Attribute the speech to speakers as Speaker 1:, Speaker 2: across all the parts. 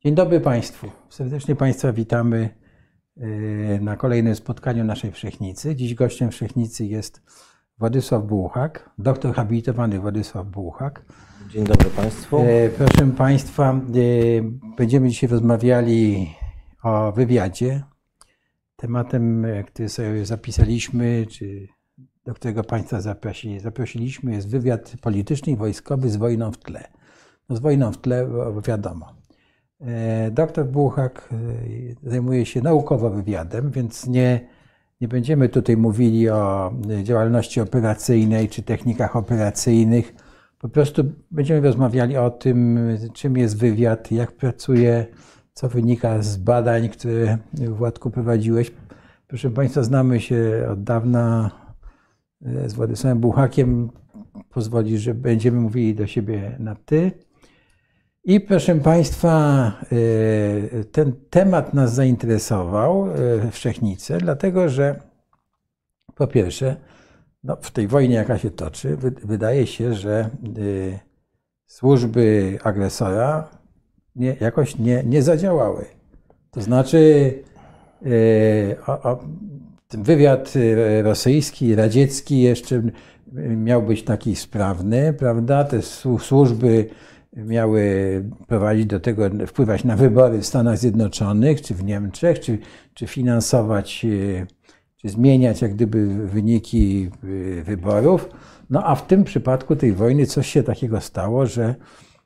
Speaker 1: Dzień dobry Państwu. Serdecznie Państwa witamy na kolejnym spotkaniu naszej Wszechnicy. Dziś gościem Wszechnicy jest Władysław Bułhak, doktor habilitowany Władysław Bułhak.
Speaker 2: Dzień dobry Państwu.
Speaker 1: Proszę Państwa, będziemy dzisiaj rozmawiali o wywiadzie. Tematem, który sobie zapisaliśmy, czy do którego Państwa zaprosiliśmy, jest wywiad polityczny i wojskowy z wojną w tle. No, z wojną w tle wiadomo. Doktor Bułhak zajmuje się naukowo wywiadem, więc nie będziemy tutaj mówili o działalności operacyjnej czy technikach operacyjnych. Po prostu będziemy rozmawiali o tym, czym jest wywiad, jak pracuje, co wynika z badań, które Władku prowadziłeś. Proszę Państwa, znamy się od dawna z Władysławem Bułhakiem. Pozwoli, że będziemy mówili do siebie na ty. I proszę Państwa, ten temat nas zainteresował w Wszechnicy, dlatego że po pierwsze, no, w tej wojnie, jaka się toczy, wydaje się, że służby agresora jakoś nie zadziałały. To znaczy ten wywiad rosyjski, radziecki jeszcze miał być taki sprawny, prawda? Te służby miały prowadzić do tego, wpływać na wybory w Stanach Zjednoczonych, czy w Niemczech, czy finansować, czy zmieniać jak gdyby wyniki wyborów. No a w tym przypadku tej wojny coś się takiego stało, że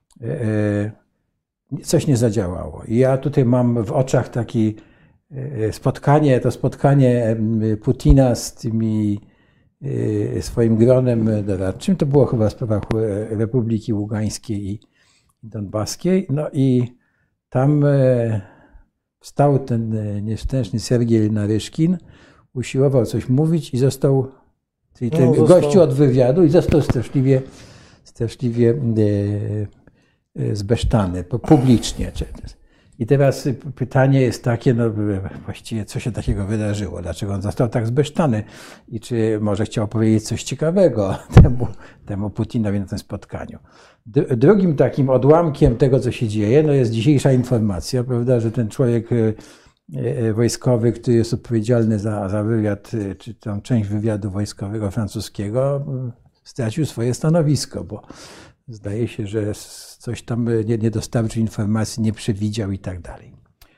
Speaker 1: coś nie zadziałało. I ja tutaj mam w oczach takie spotkanie Putina z tymi swoim gronem doradczym. To było chyba w sprawach Republiki Ługańskiej i Donbaskiej. No i tam wstał ten nieszczęsny Sergiej Naryszkin, usiłował coś mówić i został, czyli ten gościu od wywiadu, i został straszliwie zbesztany, publicznie. I teraz pytanie jest takie, no właściwie co się takiego wydarzyło, dlaczego on został tak zbesztany i czy może chciał powiedzieć coś ciekawego temu Putinowi na tym spotkaniu. Drugim takim odłamkiem tego, co się dzieje, no jest dzisiejsza informacja, prawda, że ten człowiek wojskowy, który jest odpowiedzialny za wywiad, czy tą część wywiadu wojskowego francuskiego, stracił swoje stanowisko, bo zdaje się, że coś tam nie dostarczył informacji, nie przewidział i tak dalej.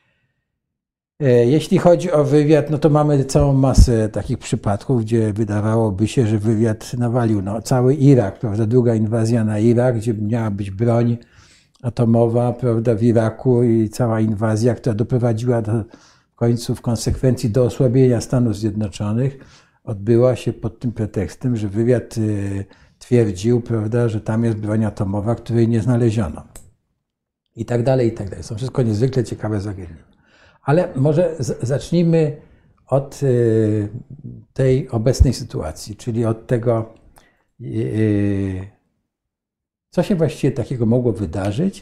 Speaker 1: Jeśli chodzi o wywiad, no to mamy całą masę takich przypadków, gdzie wydawałoby się, że wywiad nawalił. No, cały Irak, prawda, druga inwazja na Irak, gdzie miała być broń atomowa, prawda, w Iraku, i cała inwazja, która doprowadziła w końcu w konsekwencji do osłabienia Stanów Zjednoczonych, odbyła się pod tym pretekstem, że wywiad twierdził, prawda, że tam jest broń atomowa, której nie znaleziono. I tak dalej, i tak dalej. Są wszystko niezwykle ciekawe zagadnienia. Ale może zacznijmy od tej obecnej sytuacji, czyli od tego, co się właściwie takiego mogło wydarzyć,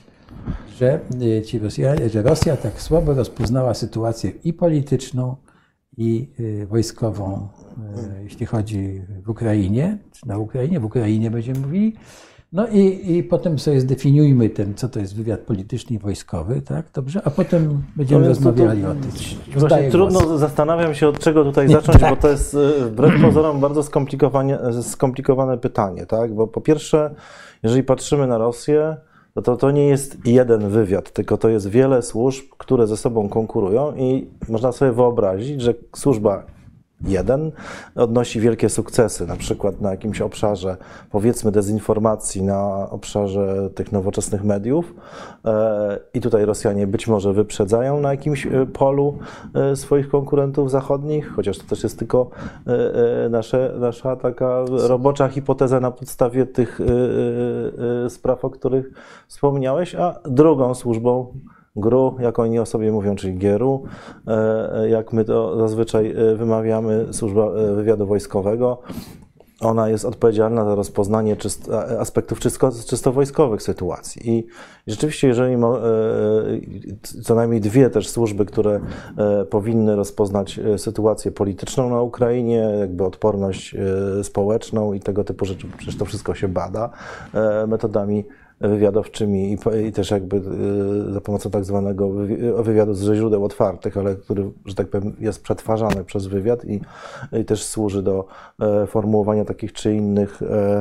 Speaker 1: że Rosja tak słabo rozpoznała sytuację i polityczną, i wojskową, jeśli chodzi w Ukrainie, czy na Ukrainie, w Ukrainie będziemy mówili. No i potem sobie zdefiniujmy co to jest wywiad polityczny i wojskowy, tak? Dobrze? A potem będziemy rozmawiali o tym.
Speaker 2: Właśnie trudno, zastanawiam się, od czego tutaj zacząć, tak. Bo to jest wbrew pozorom bardzo skomplikowane pytanie, tak? Bo po pierwsze, jeżeli patrzymy na Rosję, to nie jest jeden wywiad, tylko to jest wiele służb, które ze sobą konkurują, i można sobie wyobrazić, że służba 1 odnosi wielkie sukcesy, na przykład na jakimś obszarze, powiedzmy, dezinformacji, na obszarze tych nowoczesnych mediów, i tutaj Rosjanie być może wyprzedzają na jakimś polu swoich konkurentów zachodnich, chociaż to też jest tylko nasza taka robocza hipoteza na podstawie tych spraw, o których wspomniałeś, a drugą służbą, GRU, jak oni o sobie mówią, czyli GRU, jak my to zazwyczaj wymawiamy, służba wywiadu wojskowego, ona jest odpowiedzialna za rozpoznanie aspektów czysto wojskowych sytuacji. I rzeczywiście, jeżeli co najmniej dwie też służby, które powinny rozpoznać sytuację polityczną na Ukrainie, jakby odporność społeczną i tego typu rzeczy, przecież to wszystko się bada metodami wywiadowczymi i też jakby za pomocą tak zwanego wywiadu ze źródeł otwartych, ale który, że tak powiem, jest przetwarzany przez wywiad i też służy do formułowania takich czy innych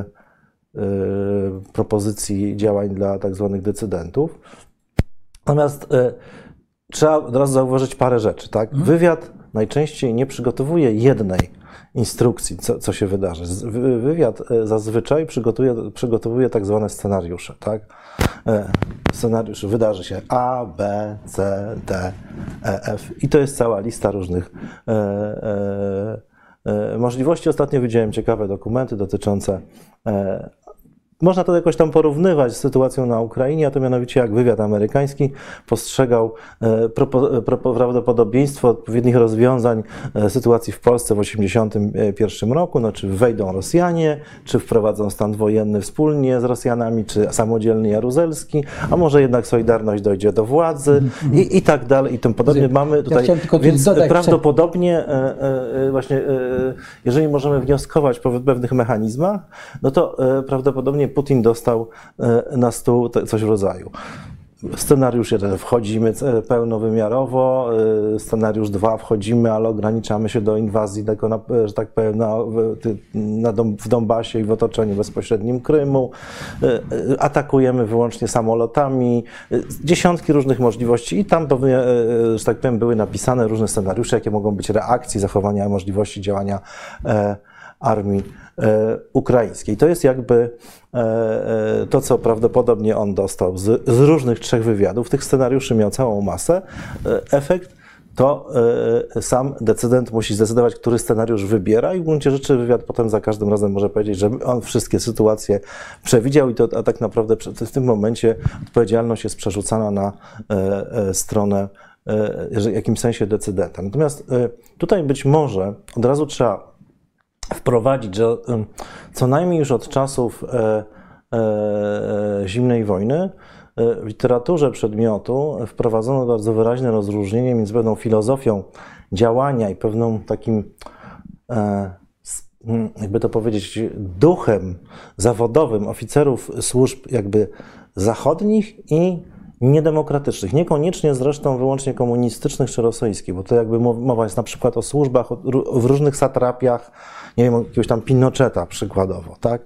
Speaker 2: propozycji działań dla tak zwanych decydentów. Natomiast trzeba od razu zauważyć parę rzeczy. Tak? Wywiad najczęściej nie przygotowuje jednej instrukcji, co się wydarzy. Wywiad zazwyczaj przygotowuje tak zwane scenariusze. Tak? Scenariusz wydarzy się A, B, C, D, E, F i to jest cała lista różnych możliwości. Ostatnio widziałem ciekawe dokumenty dotyczące można to jakoś tam porównywać z sytuacją na Ukrainie, a to mianowicie jak wywiad amerykański postrzegał prawdopodobieństwo odpowiednich rozwiązań sytuacji w Polsce w 1981 roku, no, czy wejdą Rosjanie, czy wprowadzą stan wojenny wspólnie z Rosjanami, czy samodzielny Jaruzelski, a może jednak Solidarność dojdzie do władzy i tak dalej i tym podobnie. Mamy tutaj, więc prawdopodobnie właśnie, jeżeli możemy wnioskować po pewnych mechanizmach, no to prawdopodobnie Putin dostał na stół coś w rodzaju. Scenariusz 1 wchodzimy pełnowymiarowo, scenariusz 2 wchodzimy, ale ograniczamy się do inwazji, że tak powiem, w Donbasie i w otoczeniu bezpośrednim Krymu, atakujemy wyłącznie samolotami, dziesiątki różnych możliwości i tam, że tak powiem, były napisane różne scenariusze, jakie mogą być reakcji, zachowania, możliwości działania armii ukraińskiej. To jest jakby to, co prawdopodobnie on dostał z różnych 3 wywiadów. Tych scenariuszy miał całą masę. Efekt to sam decydent musi zdecydować, który scenariusz wybiera i w gruncie rzeczy wywiad potem za każdym razem może powiedzieć, że on wszystkie sytuacje przewidział a tak naprawdę w tym momencie odpowiedzialność jest przerzucana na stronę w jakimś sensie decydenta. Natomiast tutaj być może od razu trzeba wprowadzić, że co najmniej już od czasów zimnej wojny w literaturze przedmiotu wprowadzono bardzo wyraźne rozróżnienie między pewną filozofią działania i pewną takim, jakby to powiedzieć, duchem zawodowym oficerów służb jakby zachodnich i niedemokratycznych, niekoniecznie zresztą wyłącznie komunistycznych czy rosyjskich, bo to jakby mowa jest na przykład o służbach w różnych satrapiach, nie wiem, jakiegoś tam Pinocheta przykładowo, tak?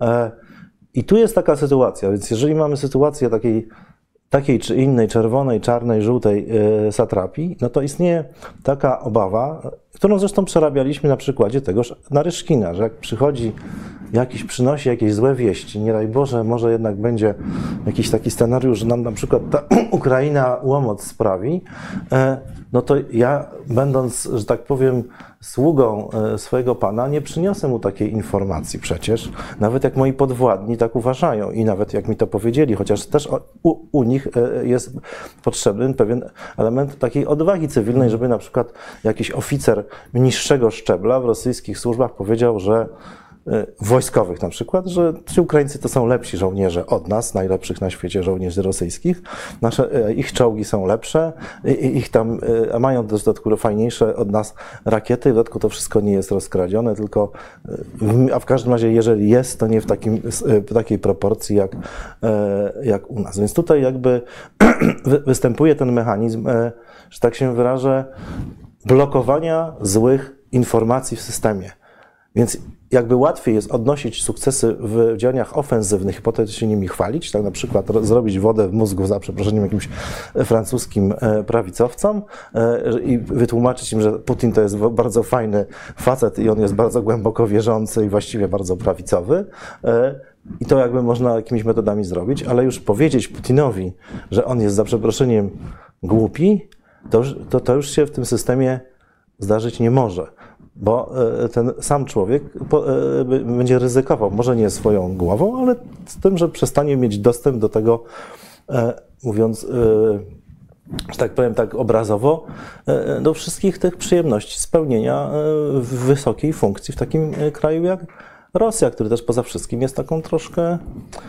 Speaker 2: I tu jest taka sytuacja, więc jeżeli mamy sytuację takiej czy innej, czerwonej, czarnej, żółtej satrapii, no to istnieje taka obawa, którą zresztą przerabialiśmy na przykładzie tegoż Naryszkina, że jak przynosi jakieś złe wieści, nie daj Boże, może jednak będzie jakiś taki scenariusz, że nam na przykład ta Ukraina łomot sprawi, no to ja, będąc, że tak powiem, sługą swojego pana, nie przyniosę mu takiej informacji przecież, nawet jak moi podwładni tak uważają i nawet jak mi to powiedzieli, chociaż też u nich jest potrzebny pewien element takiej odwagi cywilnej, żeby na przykład jakiś oficer niższego szczebla w rosyjskich służbach powiedział, że wojskowych na przykład, że ci Ukraińcy to są lepsi żołnierze od nas, najlepszych na świecie żołnierzy rosyjskich. Ich czołgi są lepsze, ich tam mają do dodatku fajniejsze od nas rakiety, w dodatku to wszystko nie jest rozkradzione, tylko, a w każdym razie jeżeli jest, to nie w takiej proporcji jak u nas. Więc tutaj jakby występuje ten mechanizm, że tak się wyrażę, blokowania złych informacji w systemie. Więc jakby łatwiej jest odnosić sukcesy w działaniach ofensywnych i potem się nimi chwalić, tak na przykład zrobić wodę w mózgu za przeproszeniem jakimś francuskim prawicowcom i wytłumaczyć im, że Putin to jest bardzo fajny facet i on jest bardzo głęboko wierzący i właściwie bardzo prawicowy. I to jakby można jakimiś metodami zrobić, ale już powiedzieć Putinowi, że on jest za przeproszeniem głupi, to już się w tym systemie zdarzyć nie może. Bo ten sam człowiek będzie ryzykował, może nie swoją głową, ale z tym, że przestanie mieć dostęp do tego, mówiąc, że tak powiem tak obrazowo, do wszystkich tych przyjemności spełnienia wysokiej funkcji w takim kraju jak Rosja, który też poza wszystkim jest taką troszkę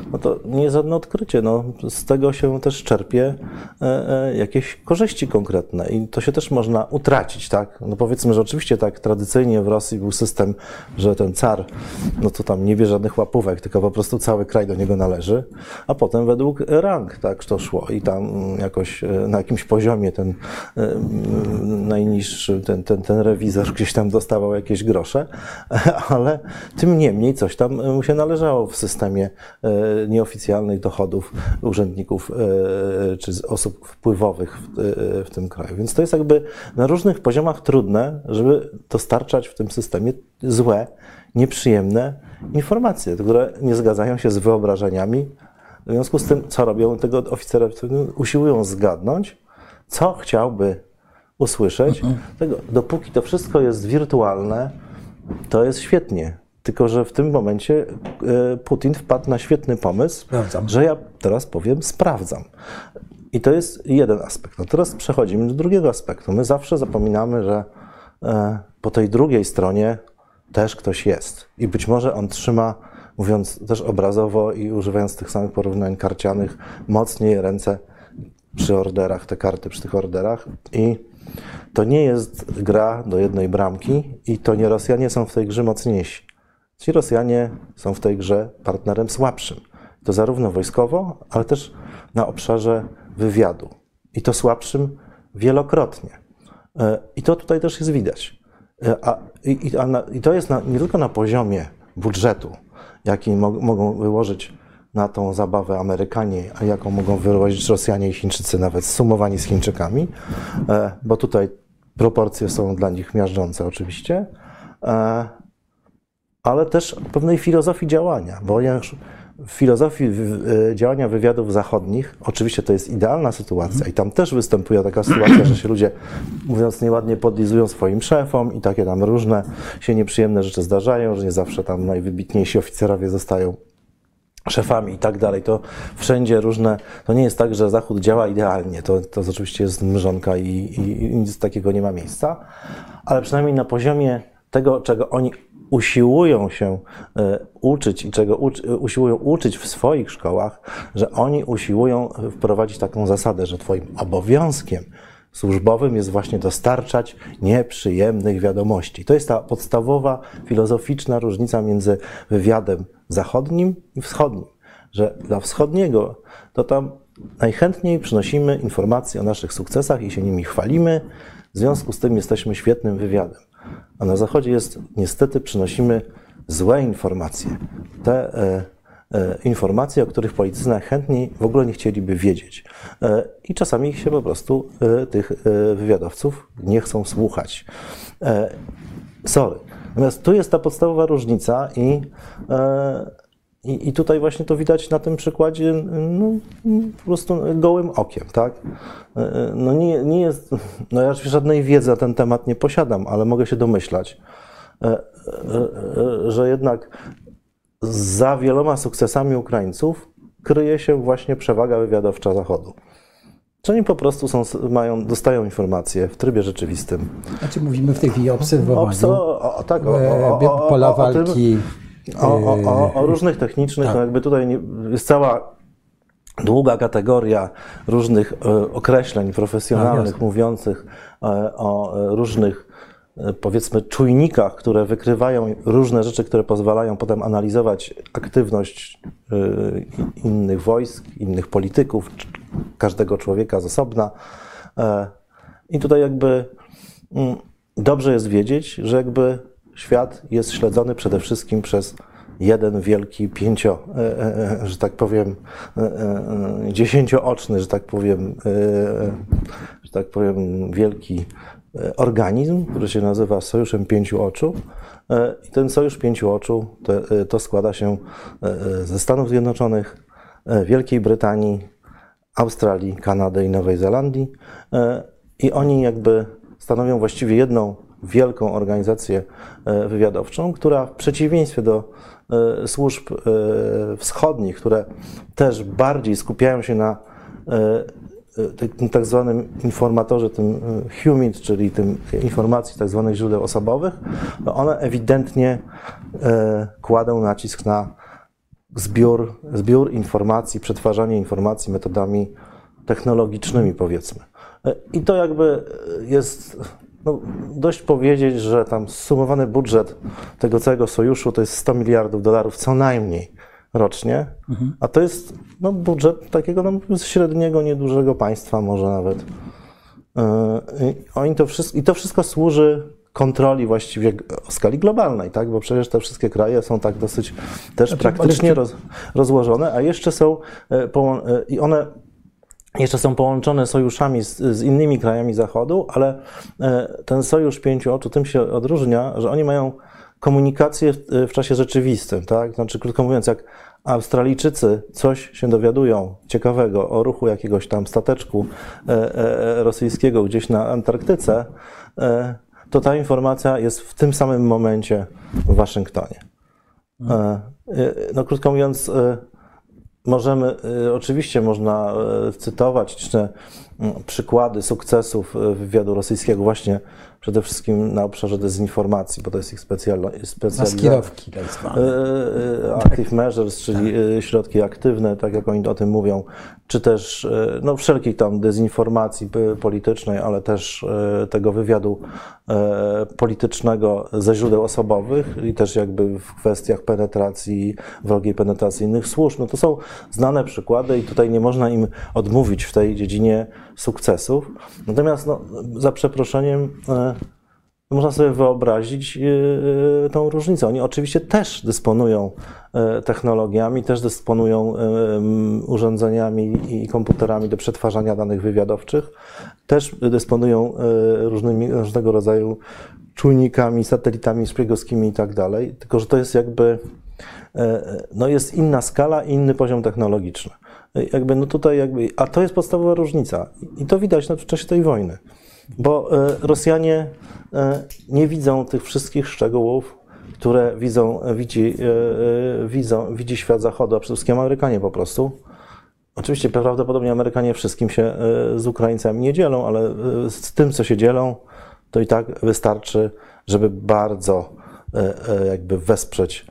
Speaker 2: no to nie jest żadne odkrycie. No, z tego się też czerpie jakieś korzyści konkretne i to się też można utracić, tak? No powiedzmy, że oczywiście tak tradycyjnie w Rosji był system, że ten car, no to tam nie bierze żadnych łapówek, tylko po prostu cały kraj do niego należy, a potem według rang tak to szło i tam jakoś na jakimś poziomie ten najniższy, ten rewizor gdzieś tam dostawał jakieś grosze, ale tym niemniej coś tam mu się należało w systemie nieoficjalnych dochodów urzędników czy osób wpływowych w tym kraju. Więc to jest jakby na różnych poziomach trudne, żeby dostarczać w tym systemie złe, nieprzyjemne informacje, które nie zgadzają się z wyobrażeniami. W związku z tym, co robią tego oficera, usiłują zgadnąć, co chciałby usłyszeć. Dopóki to wszystko jest wirtualne, to jest świetnie. Tylko że w tym momencie Putin wpadł na świetny pomysł, że ja teraz powiem sprawdzam. I to jest jeden aspekt. No teraz przechodzimy do drugiego aspektu. My zawsze zapominamy, że po tej drugiej stronie też ktoś jest. I być może on trzyma, mówiąc też obrazowo i używając tych samych porównań karcianych, mocniej ręce przy orderach, te karty przy tych orderach. I to nie jest gra do jednej bramki i to nie Rosjanie są w tej grze mocniejsi. Ci Rosjanie są w tej grze partnerem słabszym. To zarówno wojskowo, ale też na obszarze wywiadu. I to wielokrotnie. I to tutaj też jest widać. I to jest nie tylko na poziomie budżetu, jaki mogą wyłożyć na tą zabawę Amerykanie, a jaką mogą wyłożyć Rosjanie i Chińczycy, nawet sumowani z Chińczykami, bo tutaj proporcje są dla nich miażdżące oczywiście, ale też pewnej filozofii działania, bo w filozofii działania wywiadów zachodnich, oczywiście to jest idealna sytuacja i tam też występuje taka sytuacja, że się ludzie, mówiąc nieładnie, podlizują swoim szefom i takie tam różne się nieprzyjemne rzeczy zdarzają, że nie zawsze tam najwybitniejsi oficerowie zostają szefami i tak dalej. To wszędzie różne, to nie jest tak, że Zachód działa idealnie, to oczywiście jest mrzonka i nic takiego nie ma miejsca, ale przynajmniej na poziomie tego, czego oni usiłują się uczyć i czego usiłują uczyć w swoich szkołach, że oni usiłują wprowadzić taką zasadę, że twoim obowiązkiem służbowym jest właśnie dostarczać nieprzyjemnych wiadomości. To jest ta podstawowa, filozoficzna różnica między wywiadem zachodnim i wschodnim, że dla wschodniego to tam najchętniej przynosimy informacje o naszych sukcesach i się nimi chwalimy, w związku z tym jesteśmy świetnym wywiadem. A na Zachodzie jest, niestety, przynosimy złe informacje. Te informacje, o których politycy najchętniej w ogóle nie chcieliby wiedzieć. I czasami ich się po prostu, tych wywiadowców, nie chcą słuchać. Sorry. Natomiast tu jest ta podstawowa różnica i tutaj właśnie to widać na tym przykładzie no, po prostu gołym okiem, tak? No nie jest, no ja żadnej wiedzy na ten temat nie posiadam, ale mogę się domyślać, że jednak za wieloma sukcesami Ukraińców kryje się właśnie przewaga wywiadowcza Zachodu. Czy oni po prostu dostają informacje w trybie rzeczywistym.
Speaker 1: Znaczy mówimy w tej chwili o obserwowaniu.
Speaker 2: Tak,
Speaker 1: pola walki.
Speaker 2: O różnych technicznych,
Speaker 1: tak.
Speaker 2: No jakby tutaj jest cała długa kategoria różnych określeń profesjonalnych, mówiących o różnych, powiedzmy, czujnikach, które wykrywają różne rzeczy, które pozwalają potem analizować aktywność innych wojsk, innych polityków, każdego człowieka z osobna. I tutaj jakby dobrze jest wiedzieć, że jakby świat jest śledzony przede wszystkim przez jeden wielki że tak powiem, 10-oczny, że tak powiem, wielki organizm, który się nazywa Sojuszem Pięciu Oczu. I ten Sojusz Pięciu Oczu to składa się ze Stanów Zjednoczonych, Wielkiej Brytanii, Australii, Kanady i Nowej Zelandii. I oni jakby stanowią właściwie jedną wielką organizację wywiadowczą, która w przeciwieństwie do służb wschodnich, które też bardziej skupiają się na tym tak zwanym informatorze, tym HUMINT, czyli tym informacji tak zwanych źródeł osobowych, one ewidentnie kładą nacisk na zbiór informacji, przetwarzanie informacji metodami technologicznymi, powiedzmy. I to jakby jest, no, dość powiedzieć, że tam zsumowany budżet tego całego sojuszu to jest $100 miliardów co najmniej rocznie, a to jest no, budżet takiego no, średniego, niedużego państwa może nawet. I to wszystko służy kontroli właściwie o skali globalnej, tak? Bo przecież te wszystkie kraje są tak dosyć też praktycznie rozłożone, a jeszcze są one jeszcze są połączone sojuszami z innymi krajami Zachodu, ale ten sojusz pięciu oczu tym się odróżnia, że oni mają komunikację w czasie rzeczywistym, tak? Znaczy, krótko mówiąc, jak Australijczycy coś się dowiadują ciekawego o ruchu jakiegoś tam stateczku rosyjskiego gdzieś na Antarktyce, to ta informacja jest w tym samym momencie w Waszyngtonie. No, krótko mówiąc, oczywiście można cytować przykłady sukcesów wywiadu rosyjskiego właśnie przede wszystkim na obszarze dezinformacji, bo to jest ich specjalizacja.
Speaker 1: Maskirowki tak zwane.
Speaker 2: Active measures, czyli środki aktywne, tak jak oni o tym mówią, czy też no, wszelkiej tam dezinformacji politycznej, ale też tego wywiadu politycznego ze źródeł osobowych i też jakby w kwestiach penetracji, wrogiej penetracji innych służb. No to są znane przykłady i tutaj nie można im odmówić w tej dziedzinie sukcesów. Natomiast no, za przeproszeniem można sobie wyobrazić tą różnicę. Oni oczywiście też dysponują technologiami, też dysponują urządzeniami i komputerami do przetwarzania danych wywiadowczych, też dysponują różnego rodzaju czujnikami, satelitami szpiegowskimi i tak dalej, tylko że to jest jakby, no jest inna skala i inny poziom technologiczny. Jakby, no tutaj jakby, a to jest podstawowa różnica i to widać w czasie tej wojny, bo Rosjanie nie widzą tych wszystkich szczegółów, które widzi świat Zachodu, a przede wszystkim Amerykanie po prostu. Oczywiście prawdopodobnie Amerykanie wszystkim się z Ukraińcami nie dzielą, ale z tym, co się dzielą, to i tak wystarczy, żeby bardzo jakby wesprzeć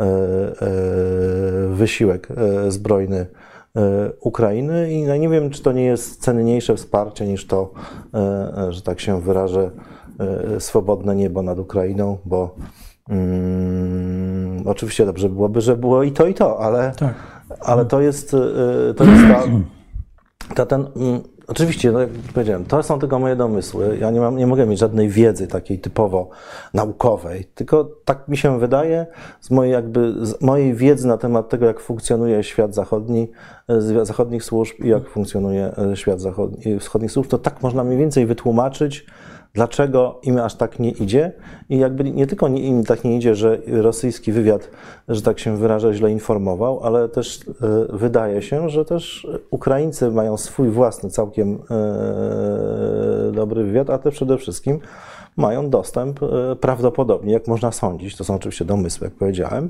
Speaker 2: wysiłek zbrojny Ukrainy i no nie wiem, czy to nie jest cenniejsze wsparcie niż to, że tak się wyrażę, swobodne niebo nad Ukrainą, bo oczywiście dobrze byłoby, że było i to, ale, tak. Ale to jest oczywiście, no jak powiedziałem, to są tylko moje domysły. Ja nie mogę mieć żadnej wiedzy takiej typowo naukowej, tylko tak mi się wydaje z mojej wiedzy na temat tego, jak funkcjonuje świat zachodnich służb i jak funkcjonuje świat wschodnich służb, to tak można mniej więcej wytłumaczyć, dlaczego im aż tak nie idzie i jakby nie tylko im tak nie idzie, że rosyjski wywiad, że tak się wyrażę, źle informował, ale też wydaje się, że też Ukraińcy mają swój własny, całkiem dobry wywiad, a te przede wszystkim mają dostęp prawdopodobnie, jak można sądzić, to są oczywiście domysły, jak powiedziałem,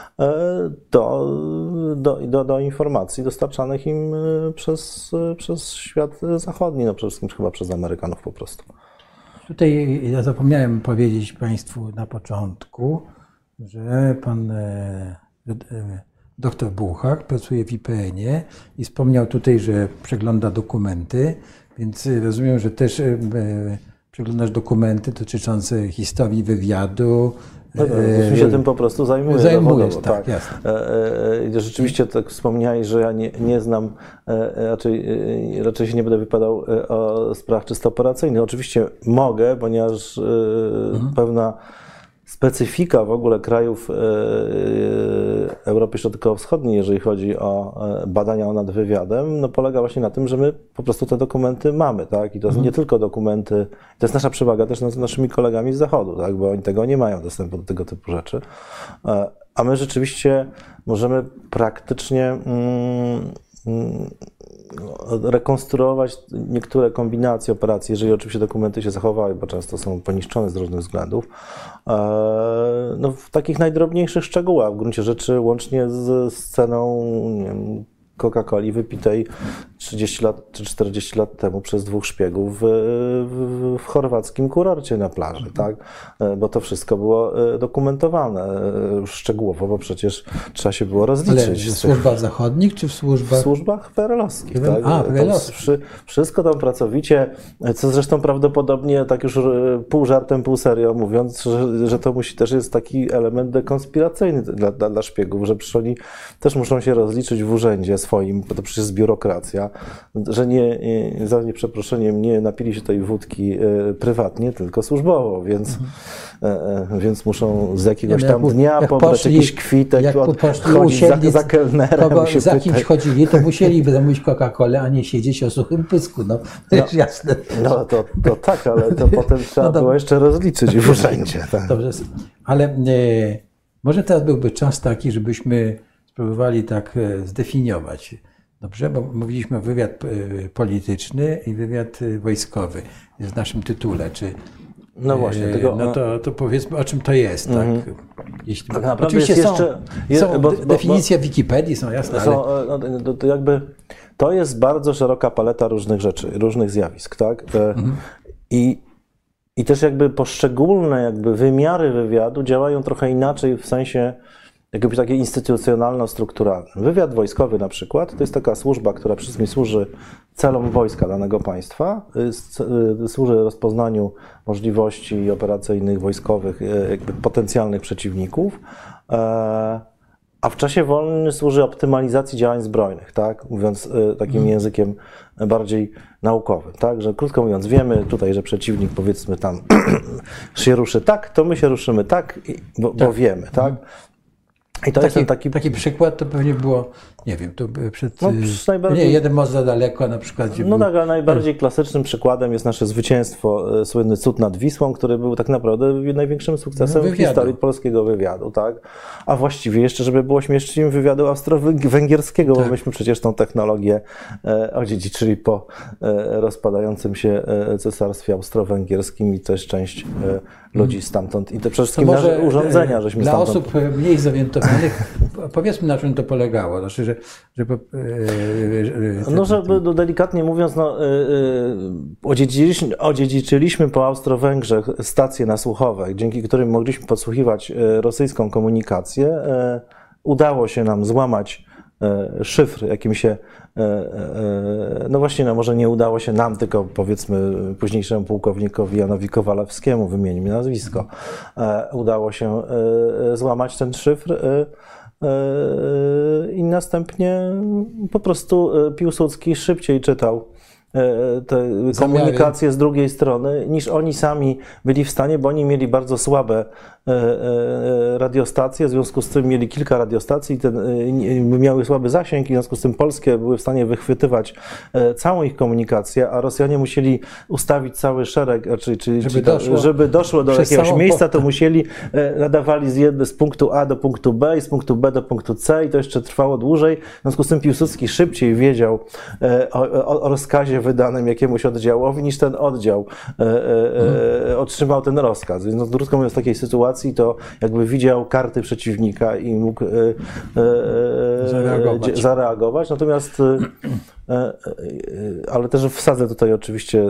Speaker 2: do informacji dostarczanych im przez świat zachodni, no przede wszystkim chyba przez Amerykanów po prostu.
Speaker 1: Tutaj ja zapomniałem powiedzieć Państwu na początku, że pan dr Buchak pracuje w IPN-ie i wspomniał tutaj, że przegląda dokumenty, więc rozumiem, że też przeglądasz dokumenty dotyczące historii wywiadu.
Speaker 2: Ja się tym po prostu zajmuję.
Speaker 1: Zajmujesz, tak, jasne.
Speaker 2: Rzeczywiście tak wspomniałeś, że ja nie znam, raczej się nie będę wypowiadał o sprawach czysto operacyjnych. Oczywiście mogę, ponieważ pewna specyfika w ogóle krajów Europy Środkowo-Wschodniej, jeżeli chodzi o badania nad wywiadem, no polega właśnie na tym, że my po prostu te dokumenty mamy, tak? I to są nie tylko dokumenty, to jest nasza przewaga też nad naszymi kolegami z Zachodu, tak? Bo oni tego nie mają dostępu do tego typu rzeczy. A my rzeczywiście możemy praktycznie rekonstruować niektóre kombinacje operacji, jeżeli oczywiście dokumenty się zachowały, bo często są poniszczone z różnych względów, no w takich najdrobniejszych szczegółach, w gruncie rzeczy łącznie z ceną, nie wiem, Coca-Coli wypitej, 30 lat czy 40 lat temu przez 2 szpiegów w chorwackim kurorcie na plaży, tak? Bo to wszystko było dokumentowane szczegółowo, bo przecież trzeba się było rozliczyć.
Speaker 1: Ale w służbach zachodnich czy w służbach?
Speaker 2: W służbach PRL-owskich, tak?
Speaker 1: PRL-owskich.
Speaker 2: Wszystko tam pracowicie, co zresztą prawdopodobnie tak już pół żartem, pół serio mówiąc, że to musi też jest taki element dekonspiracyjny dla szpiegów, że przecież oni też muszą się rozliczyć w urzędzie swoim, bo to przecież jest biurokracja, że za przeproszeniem nie napili się tej wódki prywatnie, tylko służbowo, więc muszą z jakiegoś tam dnia pobrać jakiś kwitek, chodzić za kelnerem.
Speaker 1: Za kimś chodzili, to musieliby zamówić Coca-Colę, a nie siedzieć o suchym pysku, no to jest jasne.
Speaker 2: No to tak, ale to potem trzeba było jeszcze rozliczyć w urzędzie. Tak.
Speaker 1: Dobrze, ale może teraz byłby czas taki, żebyśmy spróbowali tak zdefiniować. Dobrze, bo mówiliśmy o wywiad polityczny i wywiad wojskowy w naszym tytule.
Speaker 2: No właśnie,
Speaker 1: to powiedzmy, o czym to jest. Tak? Jeśli,
Speaker 2: tak naprawdę
Speaker 1: oczywiście
Speaker 2: jest
Speaker 1: są definicje w Wikipedii, są jasne, ale...
Speaker 2: To jest bardzo szeroka paleta różnych rzeczy, różnych zjawisk, tak? I też jakby poszczególne wymiary wywiadu działają trochę inaczej w sensie jakby takie instytucjonalno-strukturalne. Wywiad wojskowy na przykład to jest taka służba, która przede wszystkim służy celom wojska danego państwa, służy rozpoznaniu możliwości operacyjnych, wojskowych, jakby potencjalnych przeciwników, a w czasie wolnym służy optymalizacji działań zbrojnych, tak? Mówiąc takim językiem bardziej naukowym, tak? Że krótko mówiąc, wiemy tutaj, że przeciwnik powiedzmy tam się ruszy tak, to my się ruszymy tak, bo wiemy, tak? I to jest
Speaker 1: taki przykład to pewnie było, nie wiem, to przed...
Speaker 2: najbardziej...
Speaker 1: Nie, jeden most za daleko na przykład.
Speaker 2: No tak, ale najbardziej klasycznym przykładem jest nasze zwycięstwo, słynny cud nad Wisłą, który był tak naprawdę największym sukcesem w historii polskiego wywiadu, tak? A właściwie jeszcze, żeby było śmieszniej, wywiadu austro-węgierskiego, bo myśmy przecież tą technologię odziedziczyli po rozpadającym się cesarstwie austro-węgierskim i to jest część ludzi stamtąd i te przede wszystkim nasze urządzenia, żeśmy
Speaker 1: dla
Speaker 2: stamtąd...
Speaker 1: osób mniej zorientowanych, powiedzmy, na czym to polegało. Znaczy,
Speaker 2: żeby delikatnie mówiąc, odziedziczyliśmy po Austro-Węgrzech stacje nasłuchowe, dzięki którym mogliśmy podsłuchiwać rosyjską komunikację. Udało się nam złamać szyfr, jakim się, no właśnie, może nie udało się nam, tylko powiedzmy późniejszemu pułkownikowi Janowi Kowalewskiemu, wymienimy nazwisko, udało się złamać ten szyfr i następnie po prostu Piłsudski szybciej czytał te komunikacje z drugiej strony, niż oni sami byli w stanie, bo oni mieli bardzo słabe radiostacje, w związku z tym mieli kilka radiostacji, miały słaby zasięg i w związku z tym polskie były w stanie wychwytywać całą ich komunikację, a Rosjanie musieli ustawić cały szereg, żeby doszło do jakiegoś miejsca, to musieli, nadawali z punktu A do punktu B i z punktu B do punktu C i to jeszcze trwało dłużej, w związku z tym Piłsudski szybciej wiedział o rozkazie wydanym jakiemuś oddziałowi, niż ten oddział otrzymał ten rozkaz. Więc krótko mówiąc, w takiej sytuacji to jakby widział karty przeciwnika i mógł zareagować. Natomiast ale też wsadzę tutaj oczywiście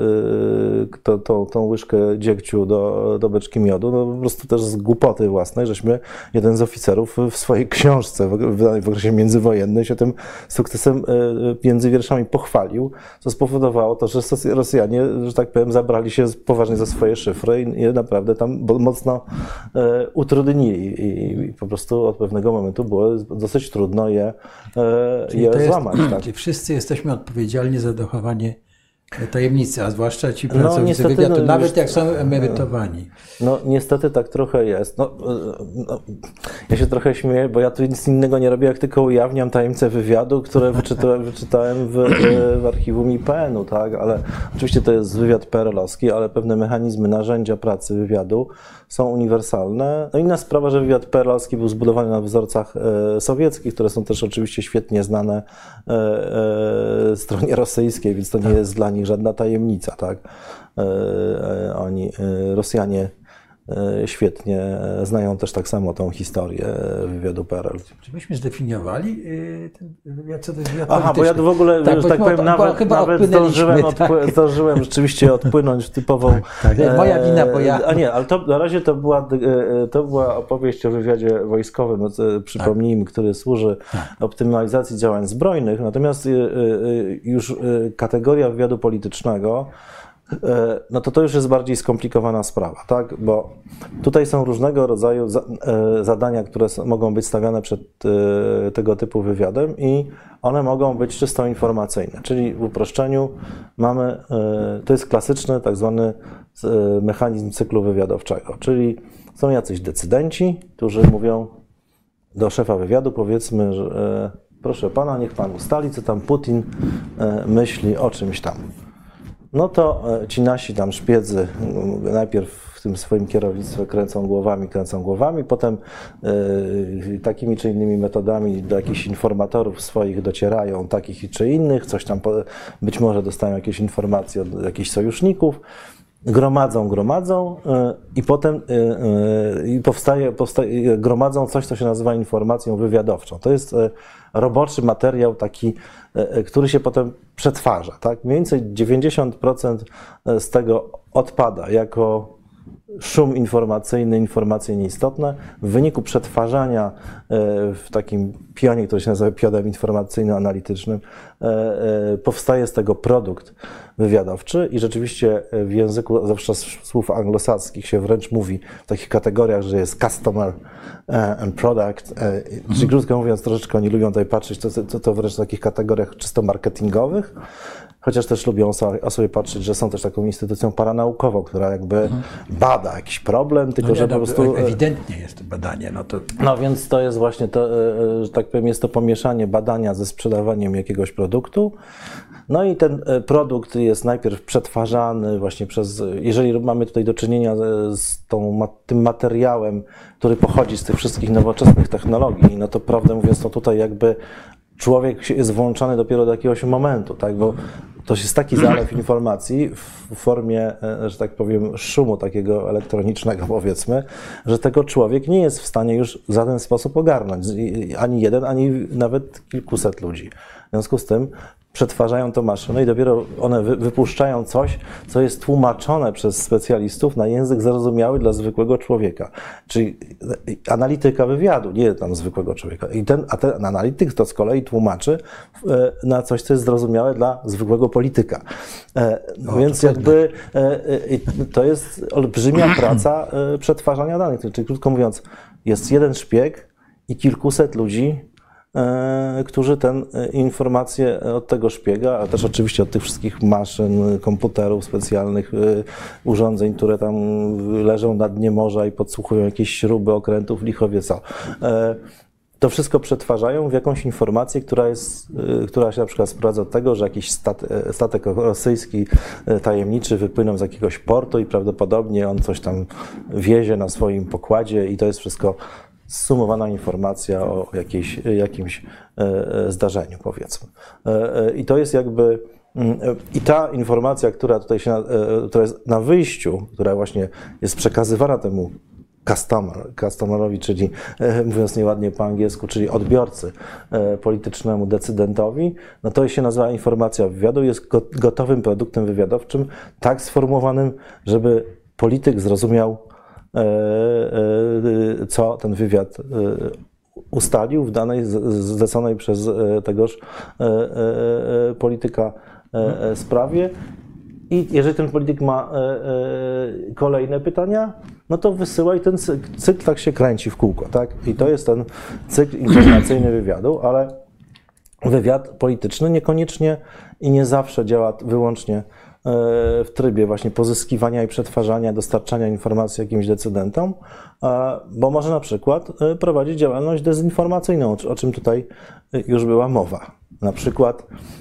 Speaker 2: tą łyżkę dziegciu do beczki miodu, no po prostu też z głupoty własnej, żeśmy jeden z oficerów w swojej książce wydanej w okresie międzywojennym się tym sukcesem między wierszami pochwalił, co spowodowało to, że Rosjanie, że tak powiem, zabrali się poważnie za swoje szyfry i je naprawdę tam mocno utrudnili i po prostu od pewnego momentu było dosyć trudno je złamać. Tak?
Speaker 1: Wszyscy jesteśmy odpowiedzialni za dochowanie tajemnicy, a zwłaszcza ci pracownicy wywiadu, nawet jak są emerytowani.
Speaker 2: No niestety tak trochę jest. Ja się trochę śmieję, bo ja tu nic innego nie robię, jak tylko ujawniam tajemnice wywiadu, które wyczytałem w archiwum IPN-u, tak? Ale oczywiście to jest wywiad PRL-owski, ale pewne mechanizmy, narzędzia pracy wywiadu są uniwersalne. No inna sprawa, że wywiad PRL-owski był zbudowany na wzorcach sowieckich, które są też oczywiście świetnie znane stronie rosyjskiej, więc to nie jest dla nich żadna tajemnica, tak? Rosjanie świetnie znają też tak samo tą historię wywiadu PRL.
Speaker 1: Czy myśmy zdefiniowali ten wywiad, co to jest wywiad
Speaker 2: Aha, bo ja
Speaker 1: polityczny?
Speaker 2: w ogóle,
Speaker 1: tak,
Speaker 2: że tak powiem, nawet zdążyłem rzeczywiście odpłynąć w typową...
Speaker 1: Tak, moja wina, bo ja...
Speaker 2: A nie, ale to na razie to była opowieść o wywiadzie wojskowym, przypomnijmy, który służy optymalizacji działań zbrojnych, natomiast już kategoria wywiadu politycznego, no to już jest bardziej skomplikowana sprawa, tak? Bo tutaj są różnego rodzaju zadania, które mogą być stawiane przed tego typu wywiadem i one mogą być czysto informacyjne, czyli w uproszczeniu mamy, to jest klasyczny tak zwany mechanizm cyklu wywiadowczego, czyli są jacyś decydenci, którzy mówią do szefa wywiadu, powiedzmy, że proszę pana, niech pan ustali, co tam Putin myśli o czymś tam. No to ci nasi tam szpiedzy najpierw w tym swoim kierownictwie kręcą głowami, potem takimi czy innymi metodami do jakichś informatorów swoich docierają, takich czy innych, coś tam być może dostają jakieś informacje od jakichś sojuszników, gromadzą i potem gromadzą coś, co się nazywa informacją wywiadowczą. To jest roboczy materiał taki, który się potem przetwarza. Tak? Mniej więcej 90% z tego odpada jako szum informacyjny, informacje nieistotne. W wyniku przetwarzania w takim pionie, który się nazywa pionem informacyjno-analitycznym, powstaje z tego produkt wywiadowczy i rzeczywiście w języku, zwłaszcza słów anglosaskich, się wręcz mówi w takich kategoriach, że jest customer and product, czyli krótko mówiąc, troszeczkę oni lubią tutaj patrzeć, to wręcz w takich kategoriach czysto marketingowych, chociaż też lubią o sobie patrzeć, że są też taką instytucją paranaukową, która jakby bada jakiś problem, tylko że po prostu...
Speaker 1: Ewidentnie jest to badanie.
Speaker 2: No więc to jest właśnie to, że tak powiem, jest to pomieszanie badania ze sprzedawaniem jakiegoś produktu. No i ten produkt jest najpierw przetwarzany właśnie jeżeli mamy tutaj do czynienia z tym materiałem, który pochodzi z tych wszystkich nowoczesnych technologii, no to prawdę mówiąc, to tutaj jakby człowiek jest włączany dopiero do jakiegoś momentu, tak? Bo to jest taki zalew informacji w formie, że tak powiem, szumu takiego elektronicznego, powiedzmy, że tego człowiek nie jest w stanie już w żaden sposób ogarnąć. Ani jeden, ani nawet kilkuset ludzi. W związku z tym przetwarzają to maszyny i dopiero one wypuszczają coś, co jest tłumaczone przez specjalistów na język zrozumiały dla zwykłego człowieka. Czyli analityka wywiadu, nie tam zwykłego człowieka. A ten analityk to z kolei tłumaczy na coś, co jest zrozumiałe dla zwykłego polityka. Więc jakby to jest olbrzymia praca przetwarzania danych. Czyli krótko mówiąc, jest jeden szpieg i kilkuset ludzi, którzy tę informację od tego szpiega, a też oczywiście od tych wszystkich maszyn, komputerów, specjalnych urządzeń, które tam leżą na dnie morza i podsłuchują jakieś śruby, okrętów, licho wie co. To wszystko przetwarzają w jakąś informację, która się na przykład sprowadza do tego, że jakiś statek rosyjski tajemniczy wypłynął z jakiegoś portu i prawdopodobnie on coś tam wiezie na swoim pokładzie i to jest wszystko zsumowana informacja o jakimś zdarzeniu, powiedzmy. I to jest jakby, i ta informacja, która tutaj która jest na wyjściu, która właśnie jest przekazywana temu customerowi, czyli mówiąc nieładnie po angielsku, czyli odbiorcy politycznemu, decydentowi, no to się nazywa informacja wywiadu, jest gotowym produktem wywiadowczym, tak sformułowanym, żeby polityk zrozumiał, co ten wywiad ustalił w danej zleconej przez tegoż polityka sprawie. I jeżeli ten polityk ma kolejne pytania, no to wysyła i ten cykl tak się kręci w kółko, tak? I to jest ten cykl informacyjny wywiadu, ale wywiad polityczny niekoniecznie i nie zawsze działa wyłącznie w trybie właśnie pozyskiwania i przetwarzania, dostarczania informacji jakimś decydentom, bo może na przykład prowadzić działalność dezinformacyjną, o czym tutaj już była mowa. Na przykład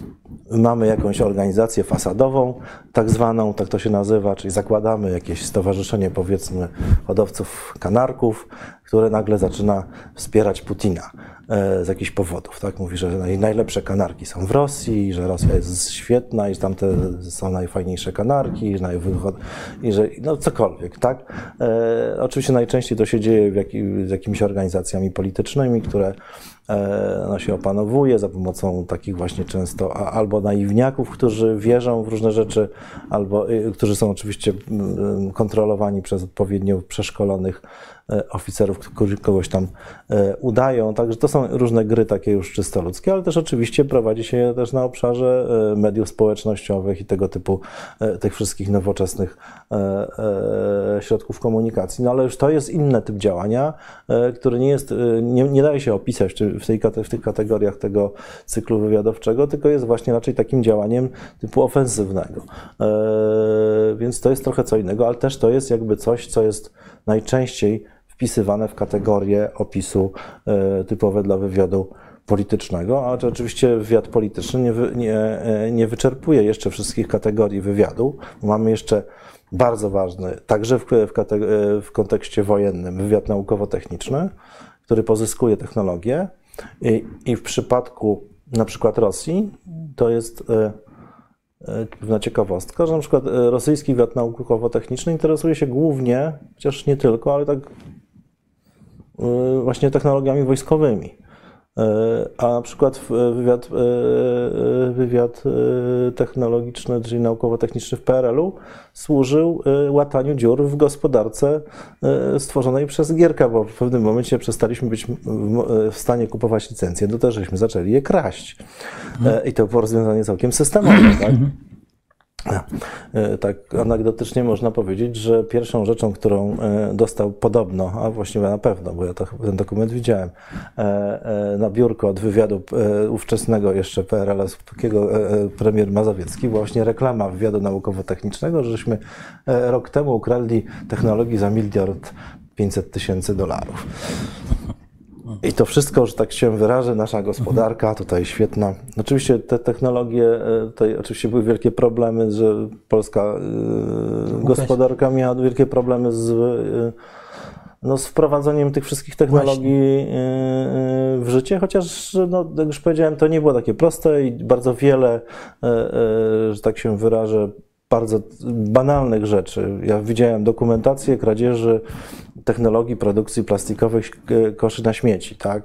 Speaker 2: mamy jakąś organizację fasadową, tak zwaną, tak to się nazywa, czyli zakładamy jakieś stowarzyszenie, powiedzmy, hodowców kanarków, które nagle zaczyna wspierać Putina z jakichś powodów. Tak? Mówi, że najlepsze kanarki są w Rosji, że Rosja jest świetna i że tamte są najfajniejsze kanarki, i że no cokolwiek. Tak? Oczywiście najczęściej to się dzieje z jakimiś organizacjami politycznymi, które się opanowuje za pomocą takich właśnie często albo naiwniaków, którzy wierzą w różne rzeczy, albo którzy są oczywiście kontrolowani przez odpowiednio przeszkolonych oficerów, którzy kogoś tam udają. Także to są różne gry takie już czysto ludzkie, ale też oczywiście prowadzi się je też na obszarze mediów społecznościowych i tego typu tych wszystkich nowoczesnych środków komunikacji. No ale już to jest inny typ działania, który nie daje się opisać w tych kategoriach tego cyklu wywiadowczego, tylko jest właśnie raczej takim działaniem typu ofensywnego. Więc to jest trochę co innego, ale też to jest jakby coś, co jest najczęściej wpisywane w kategorię opisu typowe dla wywiadu politycznego, a oczywiście wywiad polityczny nie wyczerpuje jeszcze wszystkich kategorii wywiadu. Mamy jeszcze bardzo ważny, także w kontekście wojennym, wywiad naukowo-techniczny, który pozyskuje technologię i w przypadku na przykład Rosji to jest pewna ciekawostka, że na przykład rosyjski wywiad naukowo-techniczny interesuje się głównie, chociaż nie tylko, ale tak właśnie technologiami wojskowymi. A na przykład wywiad technologiczny, czyli naukowo-techniczny w PRL-u służył łataniu dziur w gospodarce stworzonej przez Gierka, bo w pewnym momencie przestaliśmy być w stanie kupować licencje, to też żeśmy zaczęli je kraść. I to było rozwiązanie całkiem systemowe, tak? Tak anegdotycznie można powiedzieć, że pierwszą rzeczą, którą dostał podobno, a właściwie na pewno, bo ja ten dokument widziałem, na biurko od wywiadu ówczesnego jeszcze PRL-owskiego premier Mazowiecki, była właśnie reklama wywiadu naukowo-technicznego, żeśmy rok temu ukradli technologii za $1,500 000. I to wszystko, że tak się wyrażę, nasza gospodarka tutaj świetna. Oczywiście te technologie, tutaj oczywiście były wielkie problemy, że polska gospodarka miała wielkie problemy z wprowadzeniem tych wszystkich technologii w życie, chociaż, jak już powiedziałem, to nie było takie proste i bardzo wiele, że tak się wyrażę, bardzo banalnych rzeczy. Ja widziałem dokumentację kradzieży technologii produkcji plastikowych koszy na śmieci, tak?